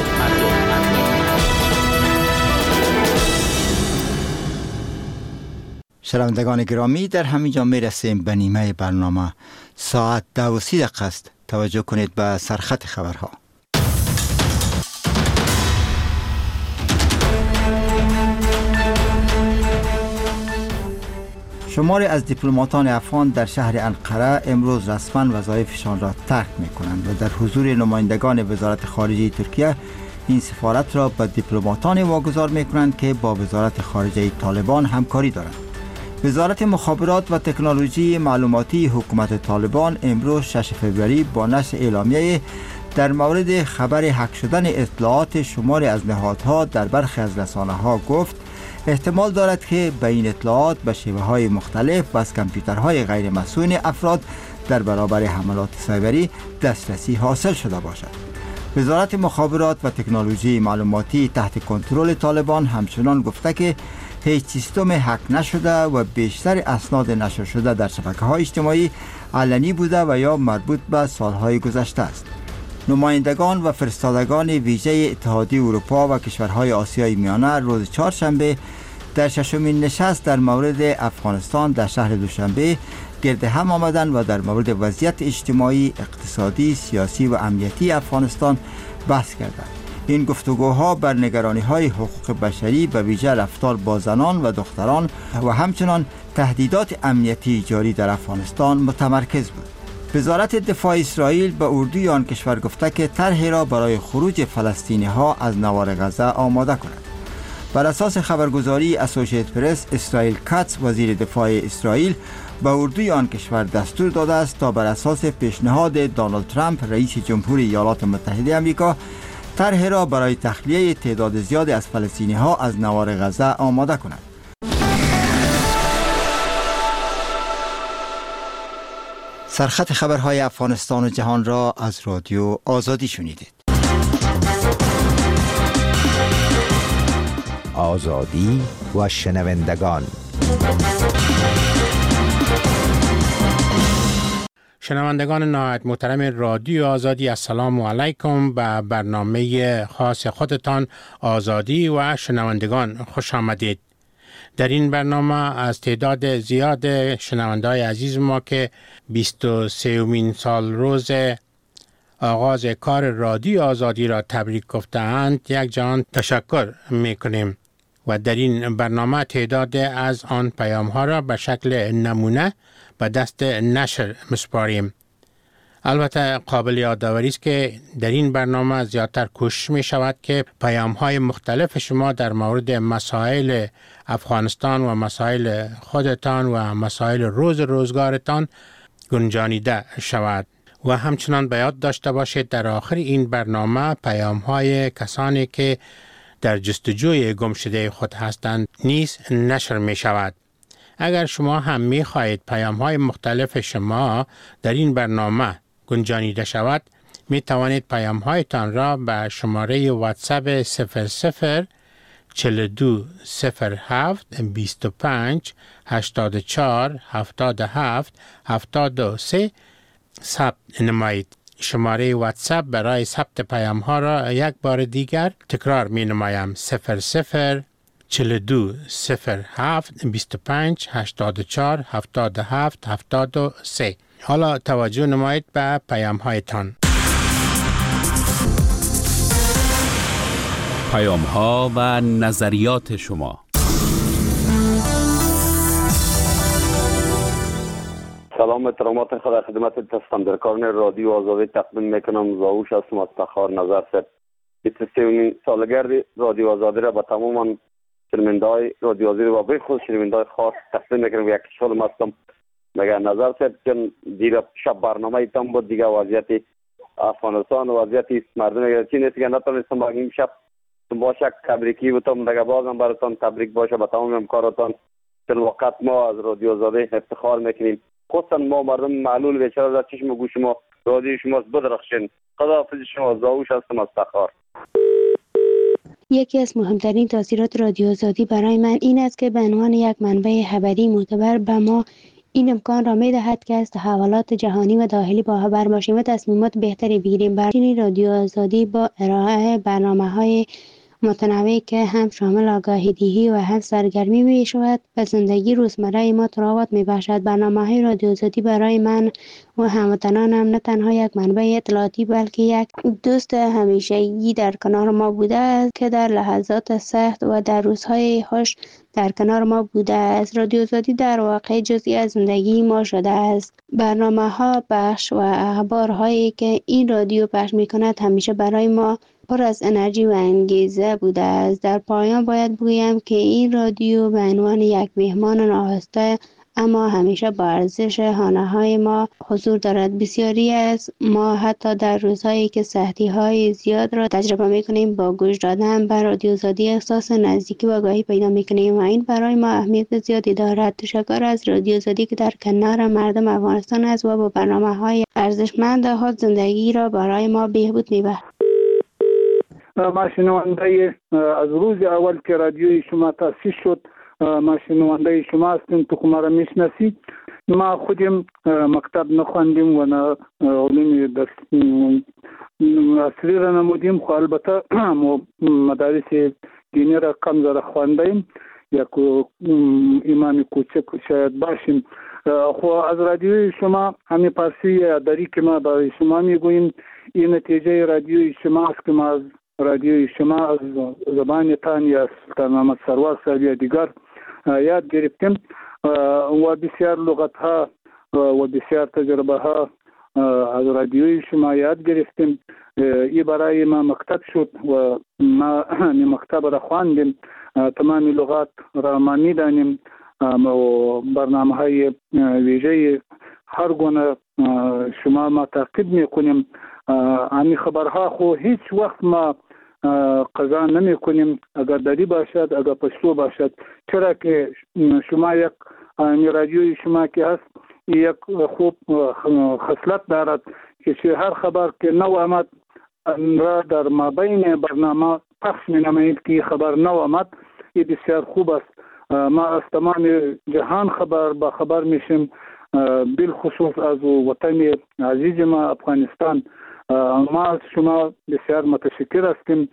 شنوندگان گرامی، در همین جا میرسیم به نیمه برنامه. ساعت دو و سی دقیقه است. توجه کنید به سرخط خبرها. شماری از دیپلماتان افغان در شهر انقره امروز رسما وظایفشان را ترک می‌کنند و در حضور نمایندگان وزارت خارجه ترکیه این سفارت را به دیپلماتان واگذار می‌کنند که با وزارت خارجه طالبان همکاری دارند. وزارت مخابرات و تکنولوژی معلوماتی حکومت طالبان امروز شش فوریه با نشر اعلامیه در مورد خبر هک شدن اطلاعات شماری از نهادها در برخی از رسانه‌ها گفت احتمال دارد که به این اطلاعات به شیوه‌های مختلف و از کامپیوترهای غیر مسئول افراد در برابر حملات سایبری دسترسی حاصل شده باشد. وزارت مخابرات و تکنولوژی معلوماتی تحت کنترل طالبان همچنان گفته که هیچ سیستم هک نشده و بیشتر اسناد نشر شده در شبکه‌های اجتماعی علنی بوده و یا مربوط به سالهای گذشته است. نمایندگان و فرستادگان ویژه اتحادیه اروپا و کشورهای آسیای میانه روز چهارشنبه در ششمین نشست در مورد افغانستان در شهر دوشنبه گرد هم آمدند و در مورد وضعیت اجتماعی، اقتصادی، سیاسی و امنیتی افغانستان بحث کردند. این گفتگوها بر نگرانی‌های حقوق بشری به ویژه رفتار با زنان و دختران و همچنان تهدیدات امنیتی جاری در افغانستان متمرکز بود. وزارت دفاع اسرائیل به اردوی آن کشور گفته که طرحی را برای خروج فلسطینی‌ها از نوار غزه آماده کند. بر اساس خبرگزاری اسوسییتد پرس، اسرائیل کاتس وزیر دفاع اسرائیل به اردوی آن کشور دستور داده است تا بر اساس پیشنهاد دونالد ترامپ رئیس جمهوری ایالات متحده آمریکا طرحی را برای تخلیه تعداد زیادی از فلسطینی‌ها از نوار غزه آماده کند. سرخط خبرهای افغانستان و جهان را از رادیو آزادی شنیدید. آزادی و شنوندگان. شنوندگان نهایت محترم رادیو آزادی، السلام علیکم. به برنامه خاص خودتان آزادی و شنوندگان خوش آمدید. در این برنامه از تعداد زیاد شنونده‌های عزیز ما که بیست و سومین سال روز آغاز کار رادیو آزادی را تبریک گفته‌اند یک جان تشکر می‌کنیم و در این برنامه تعداد از آن پیام‌ها را به شکل نمونه به دست نشر مسپاریم. البته قابل یادآوری است که در این برنامه زیادتر کوشش می شود که پیام‌های مختلف شما در مورد مسائل افغانستان و مسائل خودتان و مسائل روز روزگارتان گنجانیده شود و همچنان به یاد داشته باشید در آخر این برنامه پیام‌های کسانی که در جستجوی گمشده خود هستند نیز نشر می شود. اگر شما هم می خواهید پیام‌های مختلف شما در این برنامه گنجانیده شود، می توانید پیام‌هایتان را به شماره واتساپ صفر صفر چهل و دو صفر هفت بیست و پنج هشتاد و چهار هفتاد و هفت هفتاد و سه ثبت نمایید. شماره واتساپ برای ثبت پیام‌ها را یک بار دیگر تکرار می نمایم: صفر صفر چهل و دو صفر هفت بیست و پنج هشتاد و چهار هفتاد و هفت هفتاد و سه. حالا توجه نمایید به پیام‌هایتان. پیام‌ها و نظریات شما. سلام احترامات خدا خدمت تصفندرکاران رادیو آزادی تقدیم میکنم. زاوش هستم از تخار نظر سد. بیست و سومین سالگرد رادیو آزادی را به تمام شنونده‌های رادیو آزادی و به خصوص شنونده‌های خاص تقدیم میکنم. یک خوشحالم هستم. مگر نظر سد چون دیگر شب برنامه ایتان بود، دیگر وضعیت افغانستان وضعیت مردم اگر چی نیست که نتونستم با این شب با شک تبریکی بتم دیگه بازم براتون تبریک باشه به تمام همکاراتون. در وقت ما از رادیو آزادی افتخار میکنیم، خصوصا ما مردم معلول بیچاره در چشم و گوش ما رادیو شما بدرخشین. خداحافظ شما. زاوش هستم از تخار. یکی از مهمترین تاثیرات رادیو آزادی برای من این است که به عنوان یک منبع خبری معتبر به ما این امکان را می دهد که از تحولات جهانی و داخلی باخبر باشیم و تصمیمات بهتری بگیریم. برای رادیو آزادی با ارائه برنامه‌های متنوعی که هم شامل آگاهی دهی و هم سرگرمی می شود و زندگی روزمره ما تراوت می بخشد. برنامه‌های رادیو آزادی برای من و هموطنانم نه تنها یک منبع اطلاعاتی بلکه یک دوست همیشگی در کنار ما بوده است که در لحظات سخت و در روزهای خوش در کنار ما بوده است. رادیو آزادی در واقع جزئی از زندگی ما شده است. برنامه‌ها، بخش و اخبارهایی که این رادیو پخش می‌کند همیشه برای ما پر از انرژی و انگیزه بوده است. در پایان باید بگویم که این رادیو به عنوان یک مهمان ناخواسته اما همیشه با ارزش خانه‌های ما حضور دارد. بسیاری از ما حتی در روزهایی که سختی‌های زیاد را تجربه می‌کنیم با گوش دادن به رادیو آزادی احساس نزدیکی و آگاهی پیدا می‌کنیم و این برای ما اهمیت زیادی دارد. تشکر از رادیو آزادی که در کنار مردم افغانستان است و با برنامه‌های ارزشمند خود زندگی را برای ما بهبود می‌بخشد. ما شنونده از روز اول که رادیوی شما تأسیس شد ما شنونده شما هستیم، تو که ما را میشناسید. ما خودم مکتب نخواندیم و نه علوم عصری را نمودیم، خو البته مدارس دینی را کم زره خواندیم، یک امام کوچک شاید باشیم. خو از رادیوی شما همین پارسی دری که ما برای شما میگوییم این نتیجه رادیوی شما است که ما از رادیوی شما از زبان تان یا سلطان محمد سروار صاحب یا دیگر یاد گرفتیم و بسیار لغت ها و بسیار تجربه ها از رادیوی شما یاد گرفتیم. ای برای ما مکتب شد و ما مکتب را خواندیم، تمام لغات را ما میدانیم و برنامه های ویژه هر گونه شما ما تعقیب میکنیم. همین خبرها خو هیچ وقت ما قضا نمی کنیم، اگر دری باشد اگر پشتو باشد، چرا که شما یک رادیوی شما که هست یک خوب خصلت دارد که هر خبر که نو آمد را در مابین برنامه پخش می نمایید که خبر نو آمد. این بسیار خوب است. ما از تمام جهان خبر با خبر میشیم، بالخصوص از وطن عزیز ما افغانستان. ما از شما بسیار متشکر هستیم.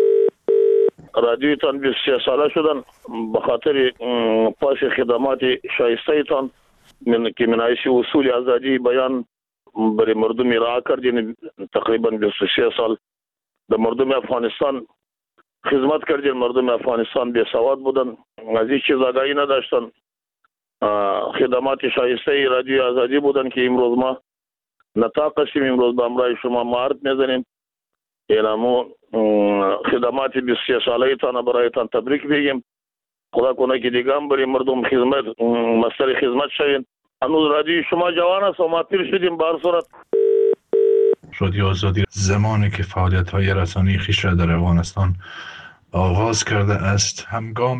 رادیوی تان بیست و سه ساله شدن به خاطر پاس خدمات شایسته تان که منایش اصول آزادی بیان برای مردم ارائه کردین. تقریبا بیست و سه سال در مردم افغانستان خدمت کردین. مردم افغانستان بی سواد بودن، از این چیز آگاهی نداشتن. خدمات شایسته رادیوی آزادی بودن که امروز ما نطاق هستیم، امروز به امرای شما مهارت میزنیم. اینمو خدمات بیست و سه ساله تان برایتان تبریک بگیم. خدا کنه که دیگه هم برای مردم خدمت مستر خدمت شوین. هنوز رادیوی شما جوان است و ما پیر شدیم. به هر صورت رادیو آزادی زمانی که فعالیت های رسانه‌ای خویش را در افغانستان آغاز کرده است همگام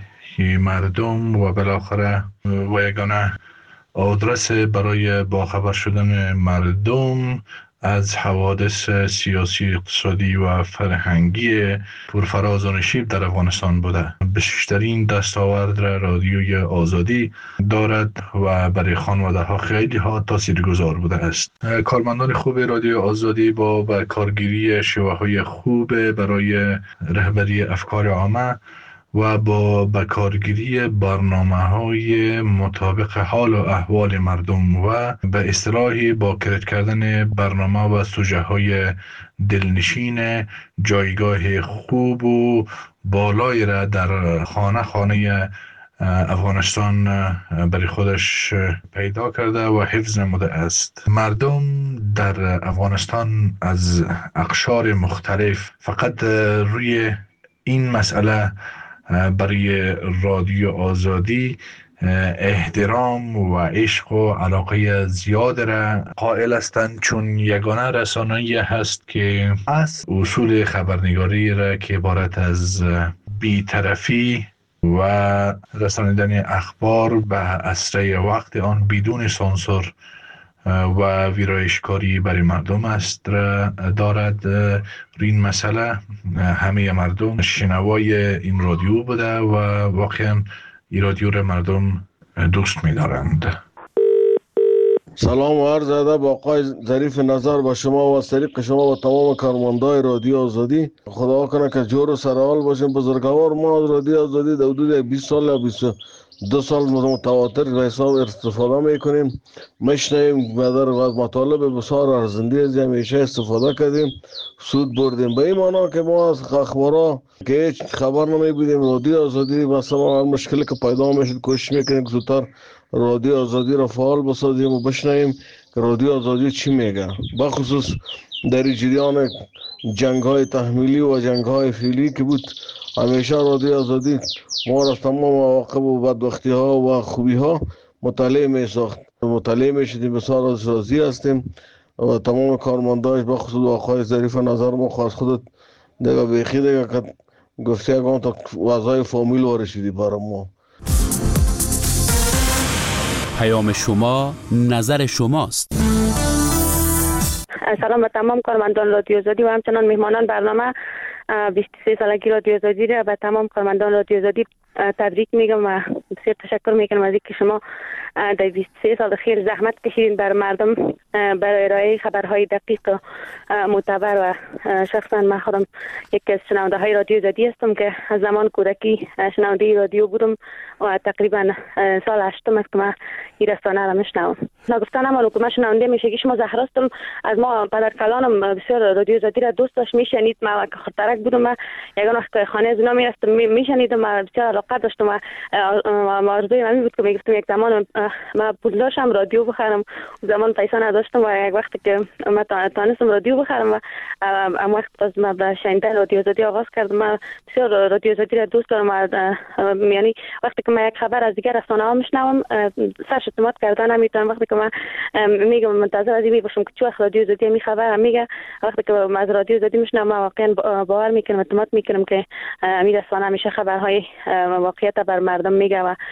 مردم و بالاخره و یگانه آدرس برای باخبر شدن مردم از حوادث سیاسی، اقتصادی و فرهنگی پرفراز و نشیب در افغانستان بوده. بیشترین دستاورد را رادیوی آزادی دارد و برای خانواده ها خیلی ها تاثیرگذار بوده است. کارمندان خوب رادیو آزادی با به کارگیری شیوه های خوب برای رهبری افکار عامه و با بکارگیری برنامه‌های مطابق حال و احوال مردم و به اصطلاحی با کرد کردن برنامه و سوژه‌های دلنشین جایگاه خوب و بالایی را در خانه خانه افغانستان برای خودش پیدا کرده و حفظ نموده است. مردم در افغانستان از اقشار مختلف فقط روی این مسئله برای رادیو آزادی احترام و عشق و علاقه زیاد را قائل هستند، چون یگانه رسانه‌ای هست که از اصول خبرنگاری را که عبارت از بی‌طرفی و رساندن اخبار به اسرع وقت آن بدون سانسور و ویرایشکاری برای مردم است را دارد. این مسئله همه مردم شنوای این رادیو بوده و واقعا این رادیو را مردم دوست می دارند. سلام و عرض ادب آقای ظریف نظر با شما و از طریق شما و تمام کارمندای رادیو آزادی. خدا کنه که جور و سرحال باشیم. بزرگوار ما از رادیو آزادی در حدود بیست سال یا بیست و دو سال متواتر به حساب استفاده میکنیم، میشنیم و در از مطالب بسیار ارزنده از همیشه استفاده کردیم، سود بردیم. به این معنا که ما از اخبارا که هیچ خبر نمی بودیم، رادیو آزادی مثلا هر مشکلی که پیدا میشد کوشش میکنیم که زودتر رادیو آزادی را فعال بسازیم و بشنویم که رادیو آزادی چی میگه. بخصوص در جریان جنگ های تحمیلی و جنگ های فعلی که بود، همیشه رادیو آزادی ما را تمام مواقع و بدبختی ها و خوبی ها مطالعه می ساخت. مطالعه می شدیم، بسیار از راضی هستیم و تمام کارمنداش بخصوص آقای ظریف نظر ما خواست خودت دیگه بیخی دیگه که گفتی اگه تا وضعای فامیل وارشیدی برای ما. پیام شما نظر شماست. سلام به تمام کارمندان رادیو آزادی و همچنان مهمانان برنامه. بیست و سه سالگی رادیو آزادی را به تمام کارمندان رادیو آزادی تبریک میگم و بسیار تشکر میکنم از اینکه شما در بیست و سه سال خیر زحمت کشیدین بر مردم برای ارائه خبرهای دقیق و معتبر. و شخصا من خودم یکی از شنونده های رادیو آزادی هستم که از زمان کودکی شنونده رادیو بودم و تقریبا سال هشتم است که من این رسانه را میشنوم. نگفتن اما که من شنونده میشه شما زهرا هستم. از ما پدر کلانم بسیار رادیو آزادی را دوست داشت، میشنید. ما که خاطرک بودم، من یگان وقت خانه از اونا میرفتم میشنیدم، من بسیار علاقه داشتم و آرزوی من بود که میگفتم یک زمان من پول داشتم رادیو بخرم. زمان پیسه نداشتم و یک وقتی که من تانستم رادیو بخرم و ام وقت از من به شنیدن رادیو آزادی آغاز کردم. من بسیار رادیو آزادی را دوست دارم. یعنی وقتی که من یک خبر از دیگر رسانه ها میشنوم سرش اعتماد کردن نمیتونم. وقتی که من میگم منتظر از این باشم که چه وقت رادیو آزادی می خبر میگه، وقتی که از رادیو آزادی میشنوم واقعا باور میکنم، اعتماد میکنم که این رسانه همیشه خبرهای واقعیت بر مردم میگه و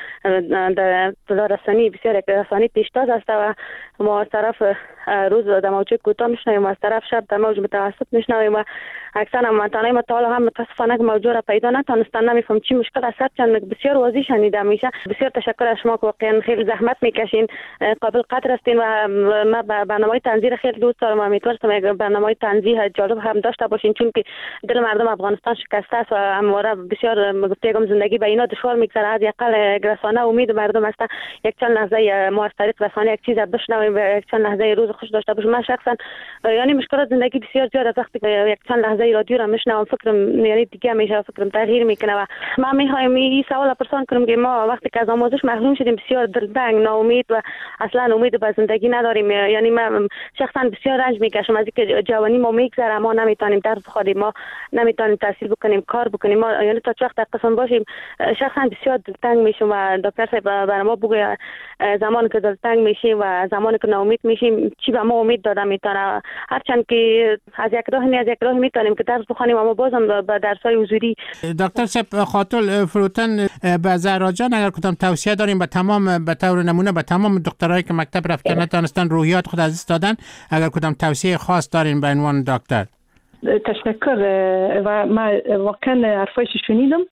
در رسانی بسیار یک رسانی پیشتاز است و ما از طرف روز در موج کوتاه میشنویم و از طرف شب در موج متوسط میشنویم و اکثرا منطقه ما تا حالا هم متاسفانه که موضوع را پیدا نتونستن، نمیفهم چی مشکل است. چند بسیار واضح شنیده میشه. بسیار تشکر از شما که واقعا خیلی زحمت میکشین، قابل قدر هستین و ما برنامه تنظیر خیلی دوست دارم. امیدوارم یک برنامه تنظیر جالب هم داشته باشین، چون که دل مردم افغانستان شکسته است و همواره بسیار گفتم زندگی به اینا دشوار میگذره. از یقل رسانه امید مردم است یک چند لحظه ما از طریق رسانه یک چیز بشنویم و یک چند لحظه روز خوش داشته باشیم. من شخصا یعنی مشکلات زندگی بسیار زیاد است. وقتی یک چند لحظه رادیو را میشنوم فکرم یعنی دیگه میشه، فکرم تغییر میکنه و من میخوایم این سوال پرسان کنم که ما وقتی که از آموزش محروم شدیم بسیار دلتنگ، ناامید و اصلا امید به زندگی نداریم. یعنی من شخصا بسیار رنج میکشم از اینکه جوانی ما میگذره، ما نمیتونیم درس بخونیم، ما نمیتونیم تحصیل بکنیم، کار بکنیم. ما یعنی تا چه وقت قسم باشیم شخصا بسیار دلتنگ میشم و دکتر صاحب برای ما بگه زمانی که دلتنگ میشیم و زمانی که ناامید میشیم چی به ما امید داده میتونه. هرچند که از یک راه نه از یک راه میتونیم که درس بخونیم اما بازم به درسای حضوری. دکتر صاحب خاطر فروتن به زهرا جان اگر کدام توصیه داریم به تمام به طور نمونه به تمام دکترایی که مکتب رفتن نتونستن روحیات خود از دست دادن، اگر کدام توصیه خاص دارین به عنوان دکتر؟ تشکر و ما واقعا حرفایش شنیدم.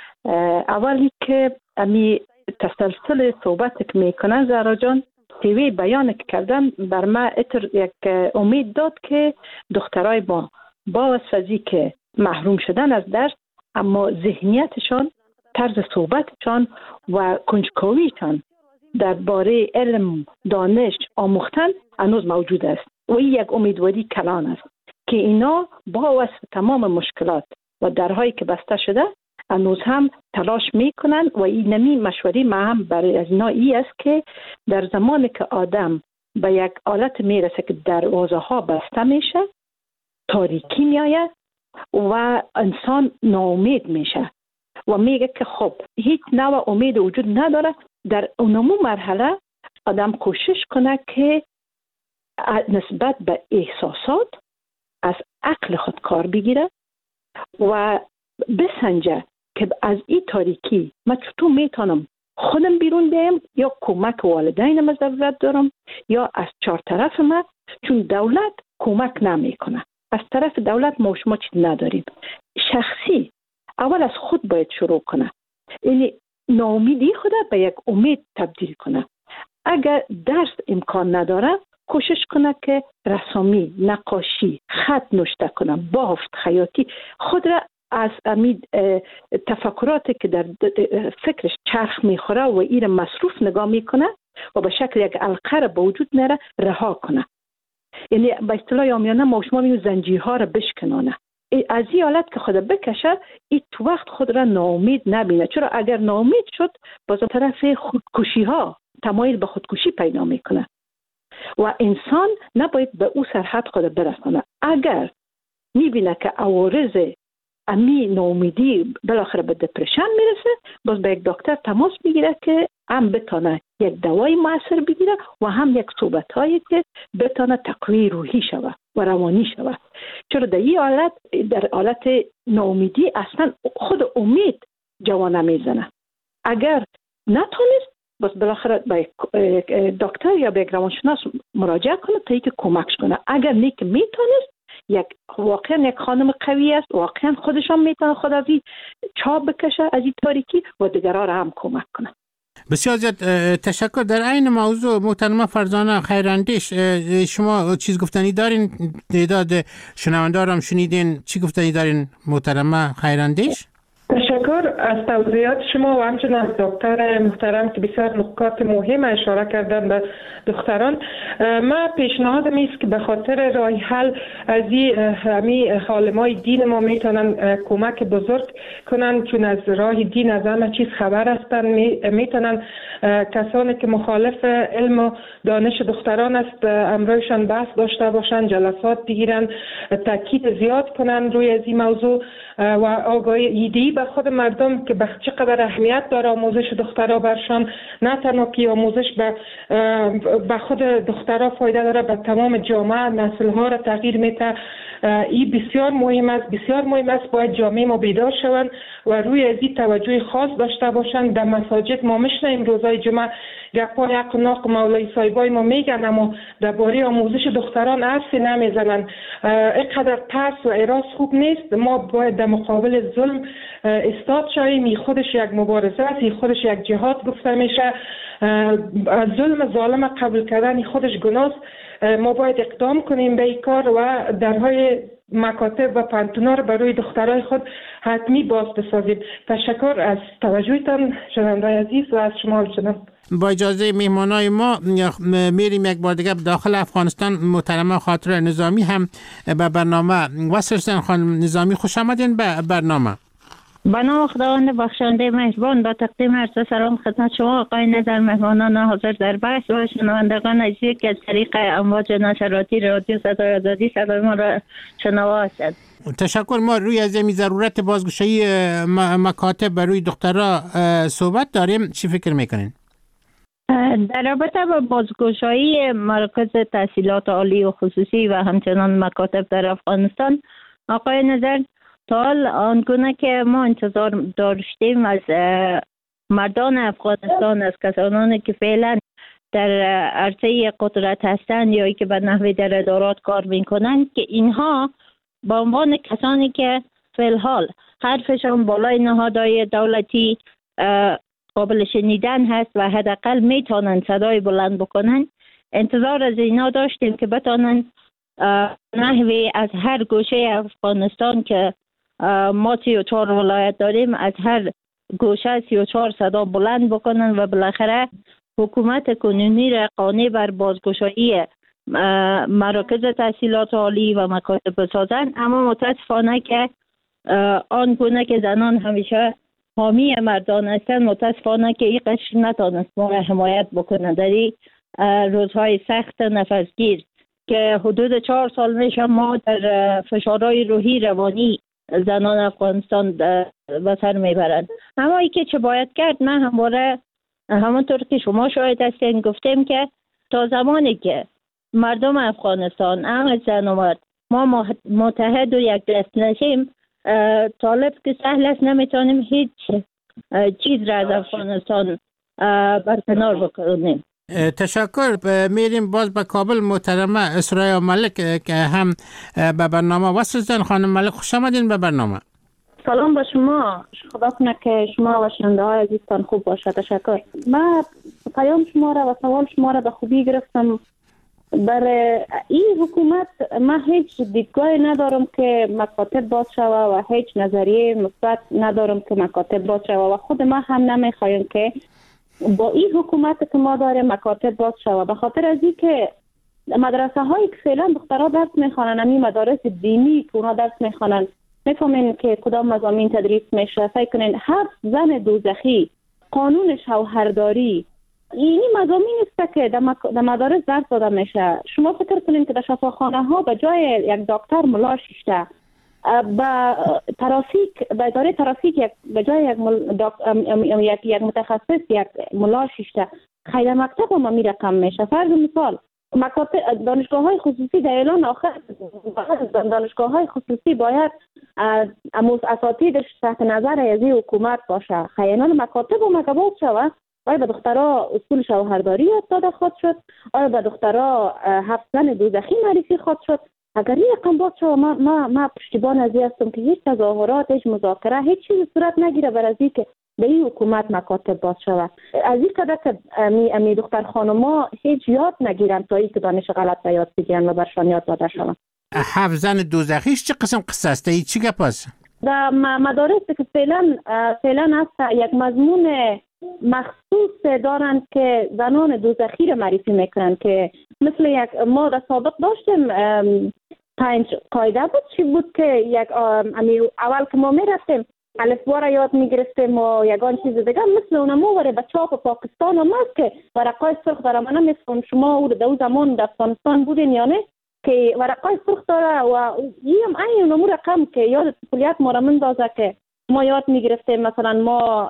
اولی که امی تسلسل صحبت که میکنن زهرا جان تیوی بیان که کردن بر ما اتر یک امید داد که دخترای با با وصفی که محروم شدن از درس اما ذهنیتشان، طرز صحبتشان و کنجکاویشان درباره علم دانش آموختن هنوز موجود است و این یک امیدواری کلان است که اینا با وصف تمام مشکلات و درهایی که بسته شده هنوز هم تلاش میکنن و این نمی مشوری ما هم برای از اینا ای است که در زمانی که آدم به یک حالت میرسه که دروازه ها بسته میشه، تاریکی میآید و انسان ناامید میشه و میگه که خب هیچ نوع امید وجود نداره. در اونمو مرحله آدم کوشش کنه که نسبت به احساسات از عقل خود کار بگیره و بسنجه که از این تاریکی من چطور میتونم خودم بیرون بیم یا کمک والدینم ضرورت دارم یا از چهار طرف من، چون دولت کمک نمیکنه. از طرف دولت ما شما چیز نداریم. شخصی اول از خود باید شروع کنه، یعنی ناامیدی خود به یک امید تبدیل کنه. اگر درس امکان نداره کوشش کنه که رسامی، نقاشی، خط نوشته کنه، بافت، خیاطی خود را از امید تفکراتی که در فکرش چرخ میخوره و این مصروف نگاه میکنه و به شکل یک علقه به وجود میاره رها کنه. یعنی به اصطلاح عامیانه ما شما میگیم زنجیرها را بشکنانه. از این حالت که خود بکشه این تو وقت خود را ناامید نبینه. چرا اگر ناامید شد باز طرف خودکشی ها تمایل به خودکشی پیدا میکنه و انسان نباید به او سرحد خود برسانه. اگر میبینه که عوارض امی ناامیدی بالاخره به دپرشن میرسه، باز به یک دکتر تماس میگیره که هم بتانه یک دوای مؤثر بگیره و هم یک صحبت هایی که بتانه تقویه روحی شود و روانی شود. چرا در این حالت، در حالت ناامیدی اصلا خود امید جوانه میزنه. اگر نتونست باز بالاخره به دکتر یا به یک روانشناس مراجعه کنه تا اینکه کمکش کنه. اگر نیک میتونست، یک واقعا یک خانم قوی است، واقعا خودشان میتونه خود از این چاب بکشه از این تاریکی و دیگران را هم کمک کنه. بسیار زیاد تشکر. در این موضوع محترمه فرزانه خیراندیش، شما چیز گفتنی دارین؟ تعداد شنوندگان هم شنیدین، چی گفتنی دارین محترمه خیراندیش؟ تشکر از توضیحات شما و همچنین از دکتر محترم که بسیار نکات مهم اشاره کردن به دختران. ما پیشنهادم است که به خاطر راه حل از این عالمای دین ما میتونن کمک بزرگ کنن، چون از راه دین از همه چیز خبر هستن. میتونن کسانی که مخالف علم و دانش دختران است امروزشان بحث داشته باشن، جلسات بگیرن، تاکید زیاد کنن روی از این موضوع و آگاهی ایدی به خود مردم که به چقدر اهمیت داره آموزش دخترها برشان. نه تنها که آموزش به به خود دخترها فایده داره، به تمام جامعه نسل‌ها را تغییر میده. این بسیار مهم است، بسیار مهم است. باید جامعه ما بیدار شوند و روی از این توجه خاص داشته باشند. در مساجد ما میشنیم روزای جمعه گپای حق و ناق مولای صاحبای ما میگن، اما درباره آموزش دختران حرفی نمیزنن. اینقدر ترس و اراس خوب نیست. ما باید در مقابل ظلم استاد شویم. این خودش یک مبارزه است، این خودش یک جهاد گفته میشه. ظلم ظالم قبول کردن خودش گناه است. ما باید اقدام کنیم به این کار و درهای مکاتب و پانتونا رو برای دخترای خود حتمی باز بسازیم. تشکر از توجهتان شنوندگان عزیز و از شما همچنان. با اجازه میهمانای ما میریم یک بار دیگه داخل افغانستان. محترمه خاطر نظامی هم به برنامه وصل شدن. خانم نظامی خوش آمدین به برنامه. به نام خداوند بخشنده مهربان با تقدیم عرض سلام خدمت شما آقای نظر، مهمانان حاضر در بحث و شنوندگان عزیزی که از طریق امواج نشراتی رادیو صدای آزادی صدای ما را شنوا هستند. تشکر. ما روی از این ضرورت بازگشایی مکاتب برای دخترها صحبت داریم، چی فکر میکنین؟ در رابطه با بازگشایی مراکز تحصیلات عالی و خصوصی و همچنان مکاتب در افغانستان، آقای نظر تا حال آنگونه که ما انتظار داشتیم از مردان افغانستان، از کسانی که فعلا در عرصه قدرت هستند یا که به نحوی در ادارات کار میکنند، که اینها با عنوان کسانی که فعال حرفشان بالای نهادهای دولتی قابل شنیدن هست و حداقل میتونن صدای بلند بکنن، انتظار از اینا داشتیم که بتونن نحوی از هر گوشه افغانستان که ما سی و چهار ولایت داریم، از هر گوشه سی و چهار صدا بلند بکنن و بالاخره حکومت کنونی را قانع بر بازگشایی مراکز تحصیلات عالی و مکاتب بسازند. اما متاسفانه که آن گونه که زنان همیشه حامی مردان هستند، متاسفانه که این قشر نتانست ما را حمایت بکنه در این روزهای سخت نفسگیر که حدود چهار سال میشه ما در فشارهای روحی روانی زنان افغانستان به سر میبرند. اما ای که چه باید کرد، من همواره همونطور که شما شاهد هستین گفتیم که تا زمانی که مردم افغانستان هم زن و مرد ما متحد و یک دست نشیم، طالب که سهل است نمیتونیم هیچ چیز را از افغانستان برکنار بکنیم. تشکر. میریم باز به کابل. محترمه اسرای ملک که هم به برنامه وصل شدن. خانم ملک خوش آمدین به برنامه. سلام به شما. خدا کنه که شما و شنونده های عزیزتان خوب باشه. تشکر. من پیام شما را و سوال شما را به خوبی گرفتم. برای این حکومت من هیچ دیدگاهی ندارم که مکاتب باز شوه و هیچ نظریه مثبت ندارم که مکاتب باز شوه و خود ما هم نمیخوایم که با این حکومت که ما داریم مکاتب باز شوه، به خاطر از این که مدرسه هایی که فعلا دخترها درس میخوانن، همین مدارس دینی که اونا درس میخوانن، میفهمین که کدام مضامین تدریس میشه. فکر کنین هفت زن دوزخی، قانون شوهرداری، این مضامین است که در مدارس درس داده میشه. شما فکر کنین که در شفاخانه ها به جای یک دکتر ملا شیشته، با ترافیک به اداره ترافیک یک به جای یک مل... داک... یک یک متخصص یک ملا شیشته، خیر مکتب هم می رقم میشه. فرض مثال مکاتب دانشگاه های خصوصی در اعلان آخر دانشگاه های خصوصی باید اساتیدش تحت نظر از حکومت باشه. خیانان مکاتب هم اگه باز شود، آیا به دخترها اصول شوهرداری یاد داده خواهد شد؟ آیا به دخترها هفت زن دوزخی معرفی خواهد شد؟ اگر این رقم باز شد، ما ما ما پشتیبان از این هستم که هیچ تظاهرات، هیچ مذاکره، هیچ چیز صورت نگیره بر از این که به این حکومت مکاتب باز شود. از این قدر که امی, امی دختر خانوما هیچ یاد نگیرن تا ای که دانش غلط به یاد بگیرن و برشان یاد داده شود. هفت زن دوزخیش چه قسم قصه است؟ ای چی گپ است؟ در مدارس که فعلا فعلا هست یک مضمون مخصوص دارند که زنان دوزخی را معرفی میکنند، که مثل یک ما در سابق داشتیم پنج قاعده بود چی بود که یک اول که ما میرفتیم الفبا را یاد میگرفتیم و یگان چیز دیگه مثل اونمو وره به چاپ پاکستان هم هست که ورقای سرخ داره. من نمیفهم شما او در زمان در افغانستان بودین یا نه که ورقای سرخ داره و این این اونمو رقم که یاد کلیت ما را مندازه که ما یاد میگرفتیم. مثلا ما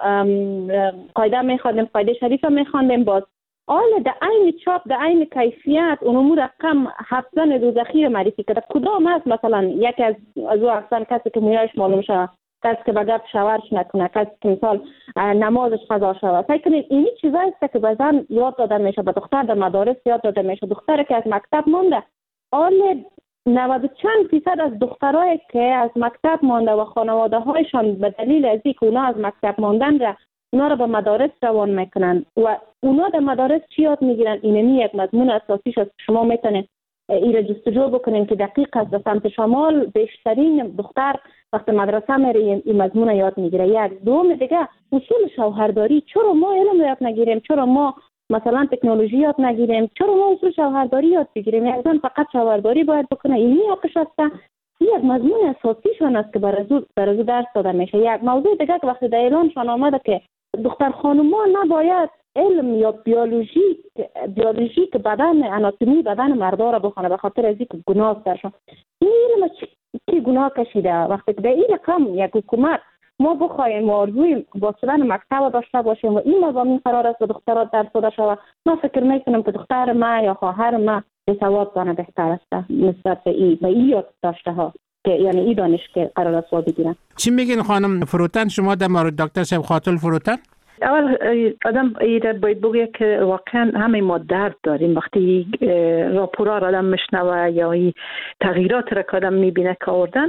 قاعده میخواندیم، قاعده شریف میخواندیم، باز آله در عین چاپ در عین کیفیت اونمو رقم هفت زن دوزخی رو معرفی کرده. کدام هست؟ مثلا یکی از از او احسن کسی که مویایش معلوم شده، کسی که بگرد شوهرش نکنه، کسی که مثال نمازش قضا شده. فکر کنید اینی چیزایی است که به زن یاد داده میشه، به دختر در مدارس یاد داده میشه. دختر که از مکتب مانده، آله نود و چند فیصد از دخترایی که از مکتب مانده و خانواده هایشان به دلیل از اینکه اونا از مکتب ماندن را اونا را به مدارس روان میکنن و اونا در مدارس چی یاد میگیرن؟ اینمی یک مضمون اساسیش است. شما میتونید این را جستجو بکنین که دقیق است. در سمت شمال بیشترین دختر وقت مدرسه میره این مضمون یاد میگیره. یک دوم دیگه اصول شوهرداری. چرا ما علم یاد نگیریم؟ چرا ما مثلا تکنولوژی یاد نگیریم؟ چرا ما اصول شوهرداری یاد بگیریم؟ یک زن فقط شوهرداری باید بکنه، اینی حقش است. یک مضمون اساسیشون است که برای برای درس داده میشه. یک موضوع دیگه که وقتی در اعلانشان آمده که دختر خانوما نباید علم یا بیولوژی بیولوژی که بدن آناتومی بدن مردا را بخونه به خاطر از اینکه گناه درشون. این علم چی گناه کشیده؟ وقتی که در این رقم یک حکومت ما بخوایم آرزوی با شدن مکتب داشته باشیم و این مضامین قرار است به دخترات درس داده شود، من فکر میکنم که دختر ما یا خواهر ما به سواد دانه بهتر است نسبت به این به این یاد داشته ها که یعنی این دانش که قرار است یاد بگیرن. چی میگین خانم فروتن شما در مورد دکتر صاحب خاطر فروتن؟ اول آدم ایره باید بگه که واقعا همه ما درد داریم وقتی راپورا را آدم میشنوه یا این تغییرات را که آدم میبینه که آوردن.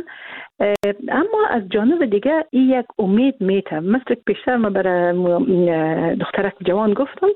اما از جانب دیگه این یک امید میته. مثل پیشتر ما برای دخترک جوان گفتم،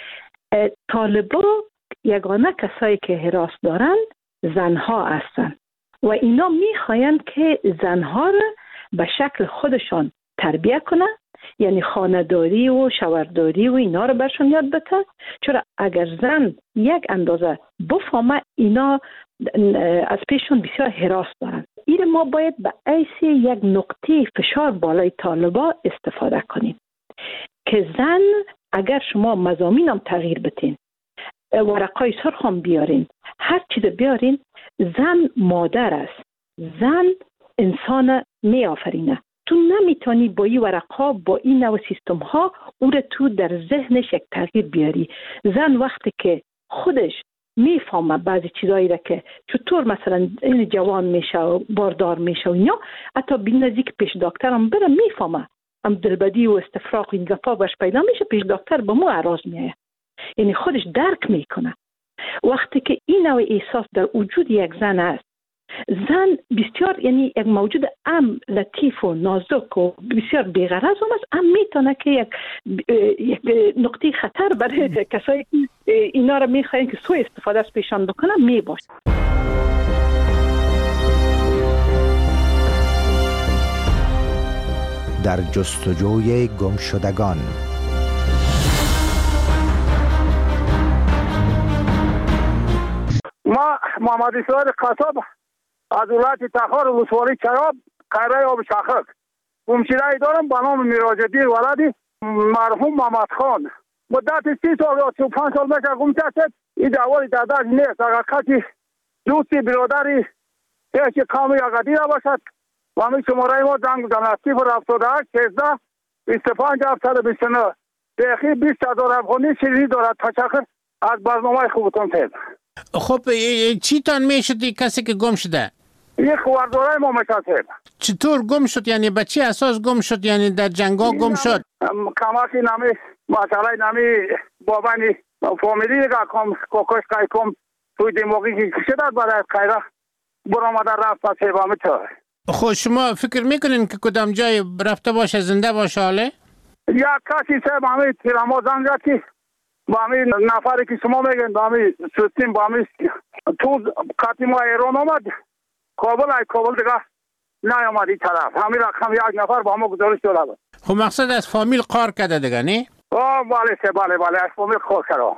طالبا یگانه کسایی که حراس دارن زنها هستن و اینا میخواین که زنها را به شکل خودشان تربیه کنه، یعنی خانه‌داری و شوهرداری و اینا رو برشون یاد بده. چرا اگر زن یک اندازه بفهمه اینا از پیششون بسیار حراس دارن. این ما باید به حیث یک نقطه فشار بالای طالبا استفاده کنیم که زن اگر شما مضامینم تغییر بتین، ورقای سرخ هم بیارین، هر چیز بیارین، زن مادر است، زن انسان می آفرینه. تو نمیتونی با این ورقا با این نوع سیستم ها او را تو در ذهنش یک تغییر بیاری. زن وقتی که خودش میفهمه بعضی چیزایی را که چطور مثلا این جوان میشه و باردار میشه و اینا، حتی بی نزدیک پیش دکتر هم بره میفهمه هم دلبدی و استفراغ این گپا باش پیدا میشه، پیش دکتر به مو عراض میایه، یعنی خودش درک میکنه. وقتی که این نوع احساس در وجود یک زن است، زن بسیار یعنی یک موجود ام لطیف و نازک و بسیار بی‌غرض هم است، ام میتونه که یک, یک نقطه خطر برای کسایی که اینا را میخواین که سوء استفاده از پیشان بکنن میباشه. در جستجوی گمشدگان. ما محمد اسرائیل قصاب از ولایت تخار ولسوالی چراب قره آب شخک گمشده دارم به نام میراجدی ولدی مرحوم محمد خان. مدت سی سال یا سی و پنج سال میشه گم شد. این دواری داداش نیست، اگر کسی دوستی برادری هیچ کامی اگدی را باشد و همین شماره ما زنگ بزنه صفر هفتاد و هشت شانزده بیست و پنج هفتصد و بیست و نه. بیخی بیست هزار افغانی شیرینی دارد. تشکر از برنامه خوبتون سید. خب چی تان میشد کسی که گم شده؟ یک خوارداره ما میشد. چطور گم شد؟ یعنی به چی اساس گم شد؟ یعنی در جنگا گم شد؟ کماکی نمی مسئله نمی بابانی فامیلی که کم کوکش کای کم توی دماغی که شده برای خیره برآمده رفت پس حیوامه تو. خب شما فکر میکنین که کدام جای رفته باشه زنده باشه حاله؟ یک کسی سه همه تیراما زنگ زد که با همین نفری که شما میگن با همین سوستیم با همین تو قطعی ما ایران آمد کابل های کابل دیگه نیامد این طرف. همین رقم یک نفر با همه گزارش داده بود. خب مقصد از فامیل قار کرده دیگه نه؟ آه بله سه بله بله از فامیل قار کرده.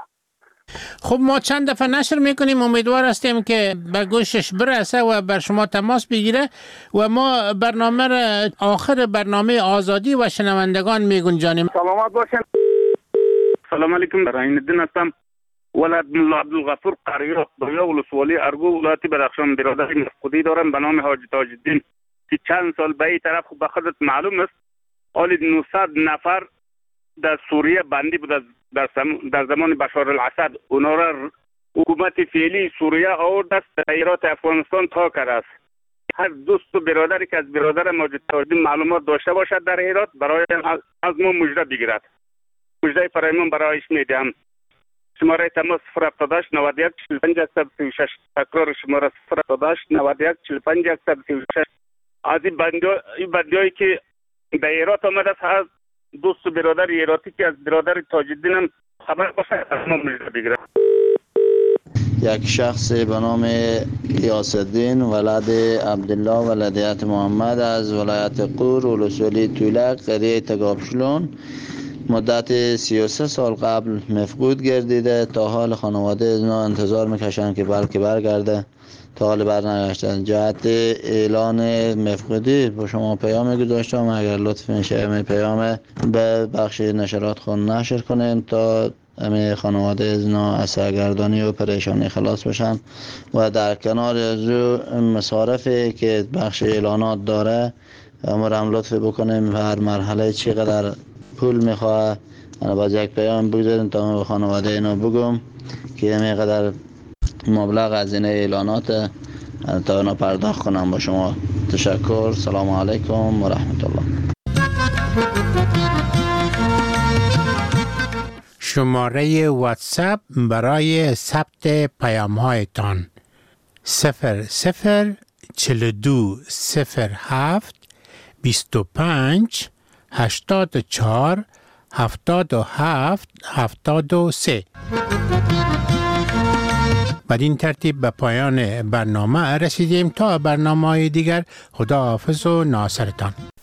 خب ما چند دفعه نشر میکنیم، امیدوار هستیم که به گوشش برسه و بر شما تماس بگیره و ما برنامه را آخر برنامه آزادی و شنوندگان میگنجانیم. سلامت باشین. سلام علیکم، برای الدین هستم. ولد ملا عبدالغفور قریه بریا ولسوالی ارگو ولایت بدخشان برادر مفقودی دارم به نام حاجی تاج الدین که چند سال به این طرف به خودت معلوم است حالی نهصد نفر در سوریه بندی بود در, در زمان بشار الاسد. اونا را حکومت فعلی سوریه آورد است ایرات افغانستان تا کرده است. هر دوست و برادری که از برادر ماجد تاج الدین معلومات داشته باشد در ایرات برای از ما مژده بگیرد. مژده فرایمان برایش میدم. شماره تماس صفر هفتاد و هشت نود و یک چهل و پنج صد و سی و شش. تکرار شماره صفر هفتاد و هشت نود و یک چهل و پنج صد و سی و شش. از این بندیایی که در ایرات آمده است، از دوست و برادر ایراتی که از برادر تاج الدین هم خبر باشه از ما مژده بگیرد. یک شخص به نام غیاث الدین ولد عبدالله ولدیت محمد از ولایت قور ولسوالی تولک قریه تگابشلون مدت سی و سه سال قبل مفقود گردیده. تا حال خانواده از ما انتظار میکشند که بلکه برگرده، تا حال برنگشته. جهت اعلان مفقودی با شما پیام گذاشتم، اگر لطف میشه می پیام به بخش نشرات خون نشر کنین تا همه خانواده از نا از سرگردانی و پریشانی خلاص بشن و در کنار از مصارفی که بخش اعلانات داره امرم لطف بکنیم هر مرحله چقدر پول میخواه انا باز یک پیام بگذاریم تا به خانواده اینو بگم که اینقدر مبلغ از این اعلانات تا اینا پرداخت کنم. با شما تشکر. سلام علیکم و رحمت الله. شماره واتساپ برای ثبت پیام هایتان صفر صفر چهل و دو صفر هفت بیست و پنج هشتاد و چهار هفتاد و هفت هفتاد و سه. بدین ترتیب به پایان برنامه رسیدیم. تا برنامه دیگر خدا حافظ و ناصرتان.